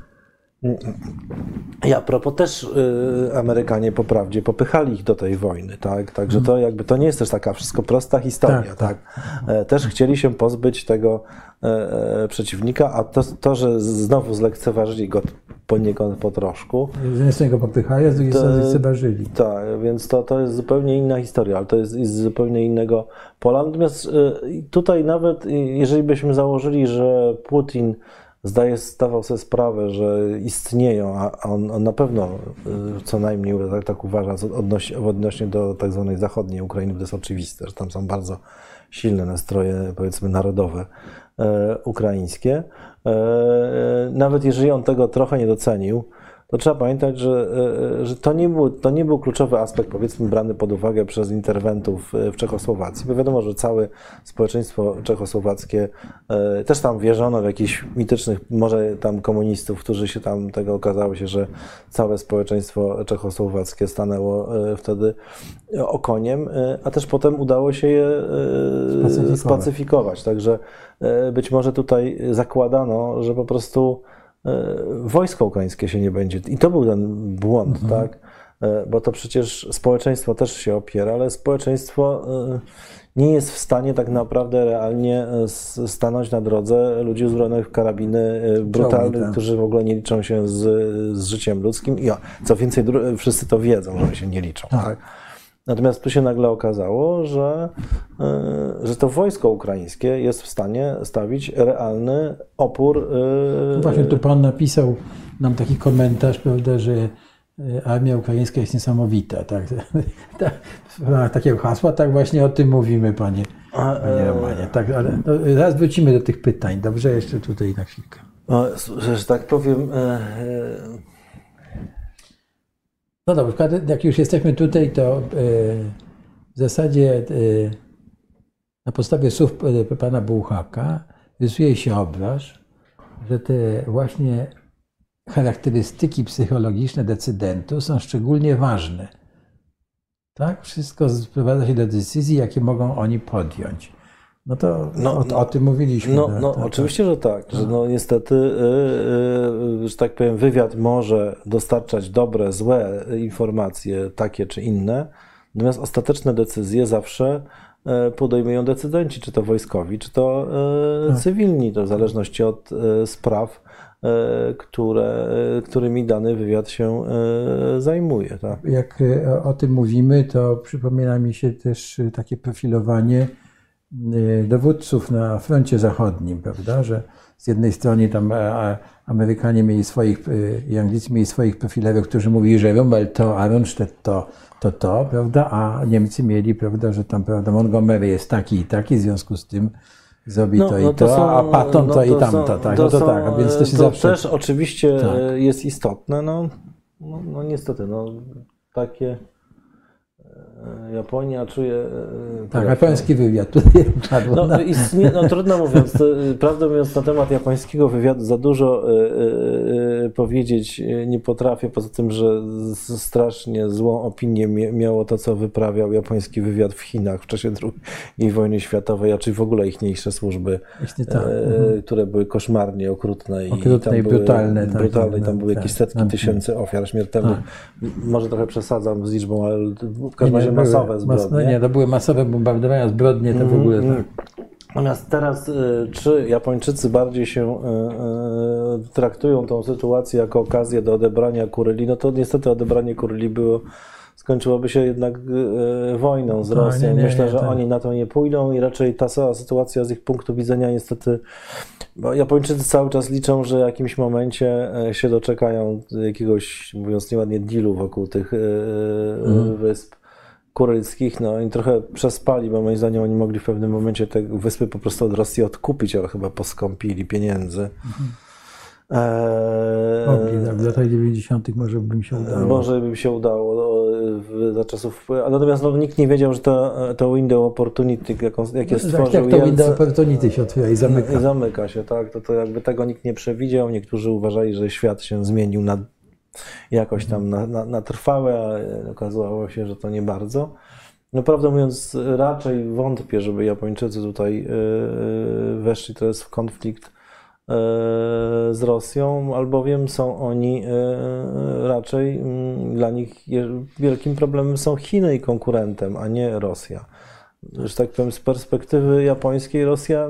Speaker 2: I a propos też Amerykanie po prawdzie popychali ich do tej wojny, tak? Także to jakby to nie jest też taka wszystko prosta historia, tak? Też chcieli się pozbyć tego przeciwnika, a to, że znowu zlekceważyli go poniekąd po troszku.
Speaker 1: Z jednej strony go popychali, a z drugiej strony zlekceważyli.
Speaker 2: Tak, więc to jest zupełnie inna historia, ale to jest z zupełnie innego pola. Natomiast tutaj nawet jeżeli byśmy założyli, że Putin zdawał sobie sprawę, że istnieją, a on na pewno co najmniej tak uważa odnośnie do tak zwanej zachodniej Ukrainy, to jest oczywiste, że tam są bardzo silne nastroje, powiedzmy, narodowe ukraińskie. Nawet jeżeli on tego trochę nie docenił, to trzeba pamiętać, że to nie był kluczowy aspekt, powiedzmy, brany pod uwagę przez interwentów w Czechosłowacji, bo wiadomo, że całe społeczeństwo czechosłowackie, też tam wierzono w jakichś mitycznych, może tam komunistów, którzy się tam tego okazało się, że całe społeczeństwo czechosłowackie stanęło wtedy okoniem, a też potem udało się je spacyfikować. Także być może tutaj zakładano, że po prostu wojsko ukraińskie się nie będzie. I to był ten błąd, tak? Bo to przecież społeczeństwo też się opiera, ale społeczeństwo nie jest w stanie tak naprawdę realnie stanąć na drodze ludzi uzbrojonych w karabiny brutalnych, którzy w ogóle nie liczą się z życiem ludzkim. I co więcej, wszyscy to wiedzą, że się nie liczą. Tak? Natomiast tu się nagle okazało, że to wojsko ukraińskie jest w stanie stawić realny opór.
Speaker 1: Właśnie tu pan napisał nam taki komentarz, prawda, że armia ukraińska jest niesamowita. Tak? Takiego hasła, tak właśnie o tym mówimy, panie Romanie. Tak, ale zaraz wrócimy do tych pytań. Dobrze, jeszcze tutaj na chwilkę.
Speaker 2: Że tak powiem...
Speaker 1: No dobrze, jak już jesteśmy tutaj, to w zasadzie na podstawie słów pana Bułhaka rysuje się obraz, że te właśnie charakterystyki psychologiczne decydentów są szczególnie ważne. Tak? Wszystko sprowadza się do decyzji, jakie mogą oni podjąć. No to o tym mówiliśmy.
Speaker 2: Oczywiście, że tak. Że niestety, że tak powiem, wywiad może dostarczać dobre, złe informacje, takie czy inne, natomiast ostateczne decyzje zawsze podejmują decydenci, czy to wojskowi, czy to cywilni, to w zależności od spraw, którymi dany wywiad się zajmuje. Tak?
Speaker 1: Jak o tym mówimy, to przypomina mi się też takie profilowanie dowódców na froncie zachodnim, prawda, że z jednej strony tam Amerykanie mieli swoich, i Anglicy mieli swoich profilerów, którzy mówili, że Rommel to, a Rundstedt to, prawda, a Niemcy mieli, prawda, że tam, prawda, Montgomery jest taki i taki, w związku z tym zrobi to i to, a Patton to i tamto, tak, tak, a więc to się zawsze...
Speaker 2: też oczywiście jest istotne, niestety, takie... Japonia czuje...
Speaker 1: Tak, japoński wywiad tutaj padło.
Speaker 2: Trudno mówiąc, prawdę mówiąc, na temat japońskiego wywiadu za dużo powiedzieć nie potrafię, poza tym, że strasznie złą opinię miało to, co wyprawiał japoński wywiad w Chinach w czasie II wojny światowej, a czy w ogóle ichniejsze służby, które były koszmarnie okrutne i
Speaker 1: brutalne.
Speaker 2: Tam były jakieś setki tysięcy ofiar śmiertelnych. Może trochę przesadzam z liczbą, ale w każdym razie masowe zbrodnie.
Speaker 1: To były masowe bombardowania, zbrodnie, to w ogóle tak.
Speaker 2: Natomiast teraz, czy Japończycy bardziej się traktują tą sytuację jako okazję do odebrania Kuryli, no to niestety odebranie Kuryli skończyłoby się jednak wojną z Rosją. Myślę, że oni na to nie pójdą i raczej ta cała sytuacja z ich punktu widzenia niestety, bo Japończycy cały czas liczą, że w jakimś momencie się doczekają jakiegoś, mówiąc nieładnie, dealu wokół tych wysp kurylskich. Oni trochę przespali, bo moim zdaniem oni mogli w pewnym momencie te wyspy po prostu od Rosji odkupić, ale chyba poskąpili pieniędzy.
Speaker 1: W latach 90. może by mi się udało.
Speaker 2: Może by mi się udało za czasów. Natomiast nikt nie wiedział, że to window opportunity, jakie stworzył
Speaker 1: Jak to window opportunity się otwiera i zamyka.
Speaker 2: I zamyka się, tak. To jakby tego nikt nie przewidział. Niektórzy uważali, że świat się zmienił jakoś tam na trwałe, a okazało się, że to nie bardzo. Prawdę mówiąc, raczej wątpię, żeby Japończycy tutaj weszli teraz w konflikt z Rosją, albowiem są oni raczej, dla nich wielkim problemem są Chiny i konkurentem, a nie Rosja. Że tak powiem, z perspektywy japońskiej Rosja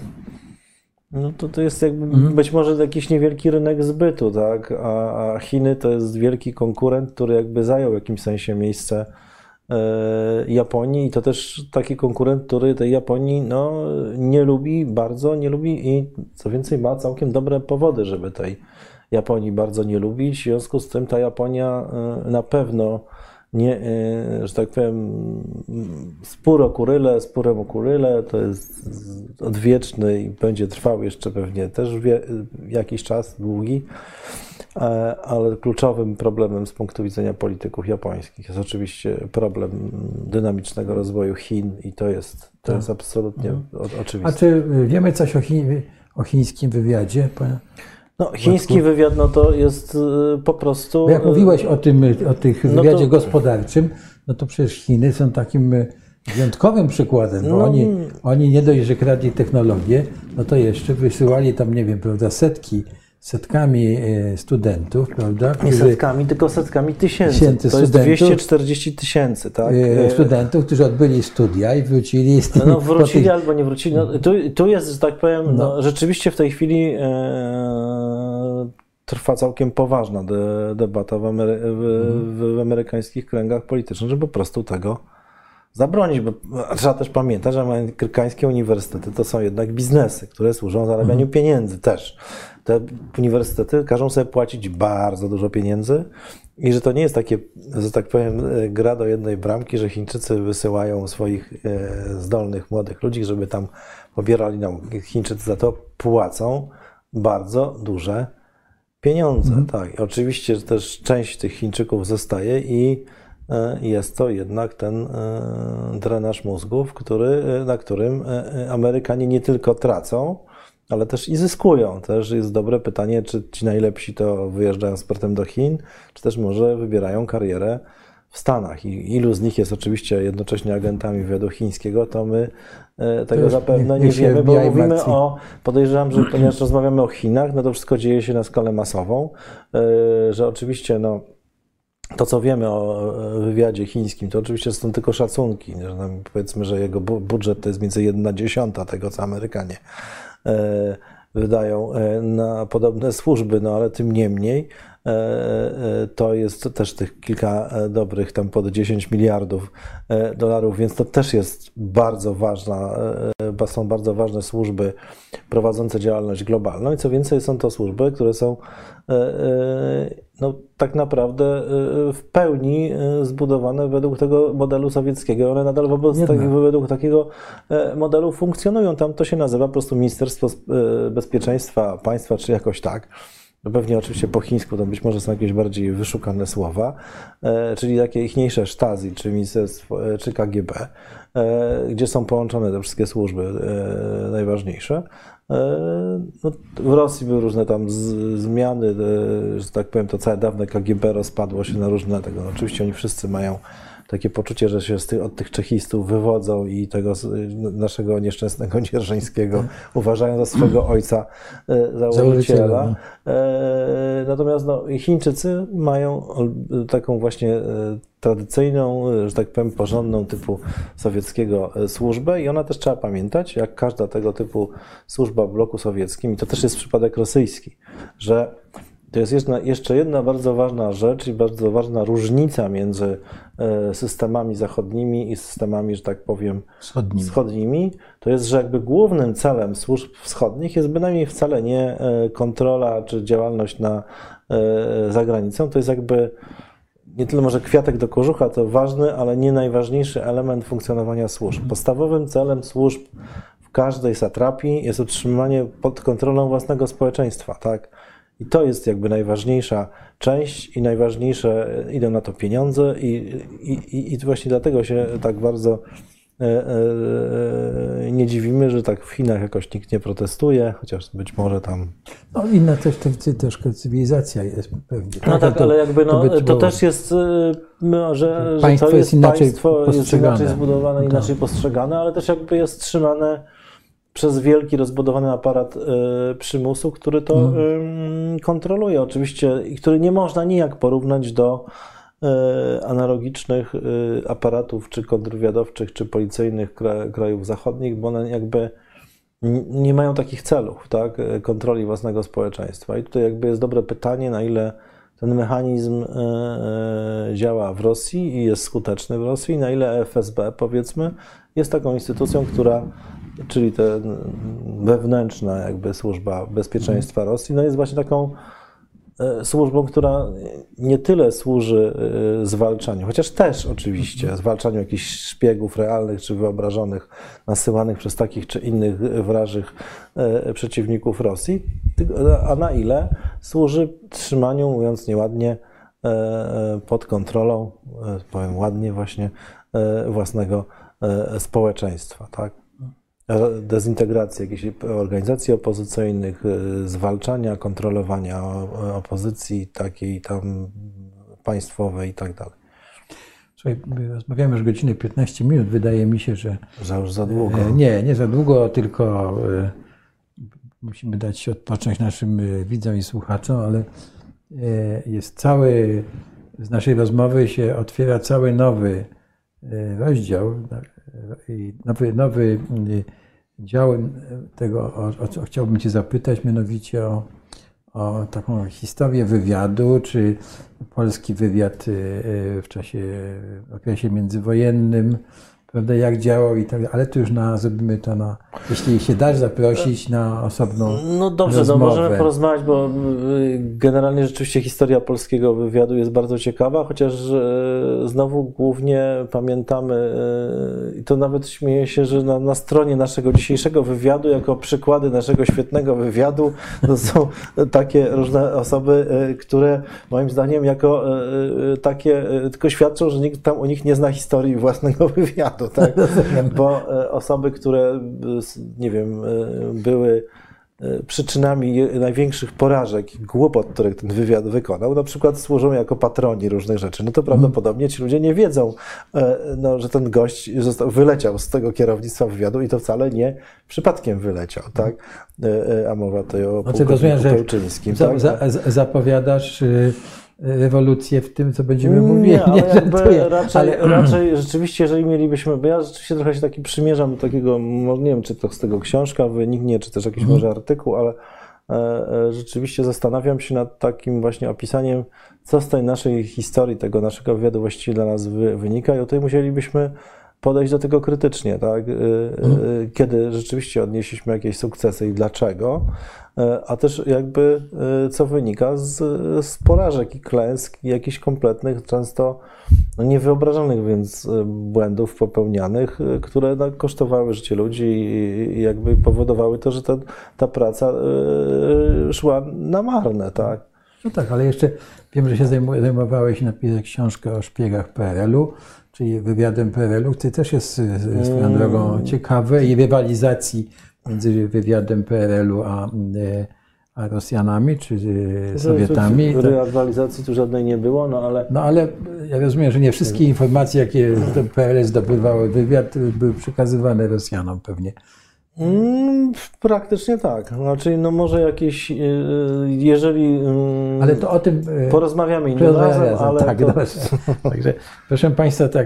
Speaker 2: to jest jakby być może jakiś niewielki rynek zbytu, tak? A Chiny to jest wielki konkurent, który jakby zajął w jakimś sensie miejsce Japonii i to też taki konkurent, który tej Japonii nie lubi, bardzo nie lubi i co więcej ma całkiem dobre powody, żeby tej Japonii bardzo nie lubić. W związku z tym ta Japonia na pewno nie, że tak powiem, spór o Kuryle to jest odwieczny i będzie trwał jeszcze pewnie też jakiś czas, długi, ale kluczowym problemem z punktu widzenia polityków japońskich jest oczywiście problem dynamicznego rozwoju Chin i to jest absolutnie oczywiste.
Speaker 1: A czy wiemy coś o chińskim wywiadzie?
Speaker 2: Chiński wywiad to jest po prostu...
Speaker 1: Bo jak mówiłeś o tym wywiadzie gospodarczym, to przecież Chiny są takim wyjątkowym przykładem, bo oni nie dość, że kradli technologię, to jeszcze wysyłali tam, nie wiem, prawda, setkami studentów, prawda?
Speaker 2: Nie setkami, tylko setkami tysięcy. To jest 240 tysięcy, tak?
Speaker 1: Studentów, którzy odbyli studia i wrócili z tym.
Speaker 2: Wrócili albo nie wrócili. Tu jest, że tak powiem, rzeczywiście w tej chwili trwa całkiem poważna debata w amerykańskich kręgach politycznych, żeby po prostu tego zabronić, bo trzeba też pamiętać, że amerykańskie uniwersytety to są jednak biznesy, które służą zarabianiu pieniędzy też. Te uniwersytety każą sobie płacić bardzo dużo pieniędzy I że to nie jest takie, że tak powiem, gra do jednej bramki, że Chińczycy wysyłają swoich zdolnych młodych ludzi, żeby tam pobierali nauki. Chińczycy za to płacą bardzo duże pieniądze. Tak. I oczywiście też część tych Chińczyków zostaje i jest to jednak ten drenaż mózgów, na którym Amerykanie nie tylko tracą, ale też i zyskują. Też jest dobre pytanie, czy ci najlepsi to wyjeżdżają z portem do Chin, czy też może wybierają karierę w Stanach. I ilu z nich jest oczywiście jednocześnie agentami wywiadu chińskiego, to my tego zapewne nie wiemy, bo mówimy podejrzewam, że ponieważ rozmawiamy o Chinach, no to wszystko dzieje się na skalę masową, że oczywiście to, co wiemy o wywiadzie chińskim, to oczywiście są tylko szacunki, że powiedzmy, że jego budżet to jest między 1/10 tego, co Amerykanie wydają na podobne służby, no ale tym niemniej to jest też tych kilka dobrych, tam pod 10 miliardów dolarów, więc to też jest są bardzo ważne służby prowadzące działalność globalną i co więcej są to służby, które są no, tak naprawdę w pełni zbudowane według tego modelu sowieckiego. One nadal według takiego modelu funkcjonują. Tam to się nazywa po prostu Ministerstwo Bezpieczeństwa Państwa, czy jakoś tak. No pewnie oczywiście po chińsku to być może są jakieś bardziej wyszukane słowa, czyli takie ichniejsze Stasi, czy ministerstwo, czy KGB, gdzie są połączone te wszystkie służby najważniejsze. No, w Rosji były różne tam zmiany, że tak powiem, to całe dawne KGB rozpadło się na różne tego. No, oczywiście oni wszyscy mają takie poczucie, że się od tych czechistów wywodzą i tego naszego nieszczęsnego Dzierżyńskiego uważają za swego ojca założyciela. Natomiast no, Chińczycy mają taką właśnie tradycyjną, że tak powiem, porządną typu sowieckiego służbę i ona też trzeba pamiętać, jak każda tego typu służba w bloku sowieckim, i to też jest przypadek rosyjski, że to jest jeszcze jedna bardzo ważna rzecz i bardzo ważna różnica między systemami zachodnimi i systemami, że tak powiem, wschodnimi. To jest, że jakby głównym celem służb wschodnich jest bynajmniej wcale nie kontrola czy działalność za granicą. To jest jakby nie tyle może kwiatek do kożucha, to ważny, ale nie najważniejszy element funkcjonowania służb. Podstawowym celem służb w każdej satrapii jest utrzymanie pod kontrolą własnego społeczeństwa, tak? I to jest jakby najważniejsza część i najważniejsze, idą na to pieniądze i właśnie dlatego się tak bardzo nie dziwimy, że tak w Chinach jakoś nikt nie protestuje, chociaż być może tam...
Speaker 1: No inna też troszkę cywilizacja jest pewnie.
Speaker 2: No tak, ale jakby to też jest, że to jest państwo jest inaczej zbudowane, inaczej postrzegane, ale też jakby jest trzymane przez wielki, rozbudowany aparat przymusu, który to kontroluje oczywiście i który nie można nijak porównać do analogicznych aparatów czy kontrwywiadowczych, czy policyjnych krajów zachodnich, bo one jakby nie mają takich celów, tak, kontroli własnego społeczeństwa. I tutaj jakby jest dobre pytanie, na ile ten mechanizm działa w Rosji i jest skuteczny w Rosji, na ile FSB, powiedzmy, jest taką instytucją, czyli ta wewnętrzna jakby służba bezpieczeństwa Rosji, no jest właśnie taką służbą, która nie tyle służy zwalczaniu, chociaż też oczywiście zwalczaniu jakichś szpiegów realnych czy wyobrażonych, nasyłanych przez takich czy innych wrażych przeciwników Rosji, a na ile służy trzymaniu, mówiąc nieładnie, pod kontrolą, powiem ładnie właśnie, własnego społeczeństwa, tak? Dezintegracji jakichś organizacji opozycyjnych, zwalczania, kontrolowania opozycji takiej tam państwowej i tak dalej.
Speaker 1: Słuchaj, rozmawiamy już godzinę 15 minut, wydaje mi się, że
Speaker 2: już za długo.
Speaker 1: Nie za długo, tylko musimy dać się odpocząć naszym widzom i słuchaczom, ale jest z naszej rozmowy się otwiera cały nowy rozdział, nowy dział tego, o co chciałbym Cię zapytać, mianowicie o taką historię wywiadu, czy polski wywiad w okresie międzywojennym, prawda, jak działał i tak dalej, ale to już zrobimy to jeśli się dasz zaprosić na osobną
Speaker 2: No dobrze,
Speaker 1: rozmowę.
Speaker 2: możemy porozmawiać, bo generalnie rzeczywiście historia polskiego wywiadu jest bardzo ciekawa, chociaż znowu głównie pamiętamy, i to nawet śmieję się, że na stronie naszego dzisiejszego wywiadu, jako przykłady naszego świetnego wywiadu, to są takie różne osoby, które moim zdaniem jako takie tylko świadczą, że nikt tam o nich nie zna historii własnego wywiadu, tak? Bo osoby, które, nie wiem, były przyczynami największych porażek i głupot, które ten wywiad wykonał, na przykład służą jako patroni różnych rzeczy, no to prawdopodobnie ci ludzie nie wiedzą, no, że ten gość wyleciał z tego kierownictwa wywiadu i to wcale nie przypadkiem wyleciał, tak? A mowa tutaj o pułkowniku Pełczyńskim. Tak?
Speaker 1: Zapowiadasz rewolucję w tym, co będziemy mówili.
Speaker 2: Nie, ale raczej rzeczywiście, jeżeli mielibyśmy, bo ja rzeczywiście trochę się taki przymierzam do takiego, nie wiem, czy to z tego książka wyniknie, czy też jakiś może artykuł, ale rzeczywiście zastanawiam się nad takim właśnie opisaniem, co z tej naszej historii, tego naszego wywiadu właściwie dla nas wynika i tutaj musielibyśmy podejść do tego krytycznie, tak? Kiedy rzeczywiście odnieśliśmy jakieś sukcesy i dlaczego, a też jakby co wynika z porażek i klęsk, i jakichś kompletnych, często niewyobrażalnych więc błędów popełnianych, które kosztowały życie ludzi i jakby powodowały to, że ta praca szła na marne, tak?
Speaker 1: No tak, ale jeszcze wiem, że się zajmowałeś napisać książkę o szpiegach PRL-u, czyli wywiadem PRL-u, który też jest swoją drogą ciekawy i rywalizacji między wywiadem PRL-u a Rosjanami czy Sowietami.
Speaker 2: Rywalizacji tu żadnej nie było,
Speaker 1: No ale ja rozumiem, że nie wszystkie informacje, jakie PRL zdobywały wywiad, były przekazywane Rosjanom pewnie.
Speaker 2: Praktycznie tak. Znaczy, no może jakieś, jeżeli...
Speaker 1: Ale to o tym...
Speaker 2: Porozmawiamy innym razem, ale...
Speaker 1: Tak,
Speaker 2: to...
Speaker 1: dobrze. Także, proszę Państwa, tak,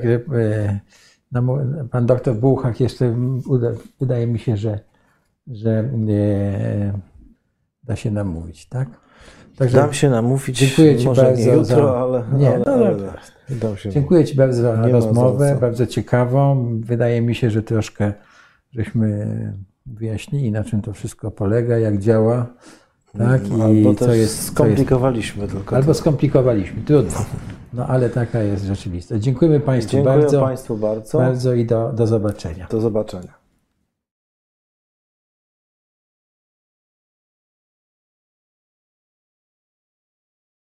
Speaker 1: pan doktor Bułhak jeszcze, wydaje mi się, że da się namówić, tak?
Speaker 2: Także dam się namówić,
Speaker 1: dziękuję Ci
Speaker 2: może
Speaker 1: bardzo
Speaker 2: nie jutro, ale
Speaker 1: dziękuję Ci bardzo za rozmowę, bardzo ciekawą. Wydaje mi się, że troszkę żeśmy wyjaśnili, na czym to wszystko polega, jak działa. Tak?
Speaker 2: Albo i co jest, skomplikowaliśmy tylko.
Speaker 1: Albo skomplikowaliśmy, trudno. No ale taka jest rzeczywistość. Dziękujemy Państwu bardzo.
Speaker 2: Dziękuję Państwu bardzo.
Speaker 1: Bardzo i do zobaczenia.
Speaker 2: Do zobaczenia.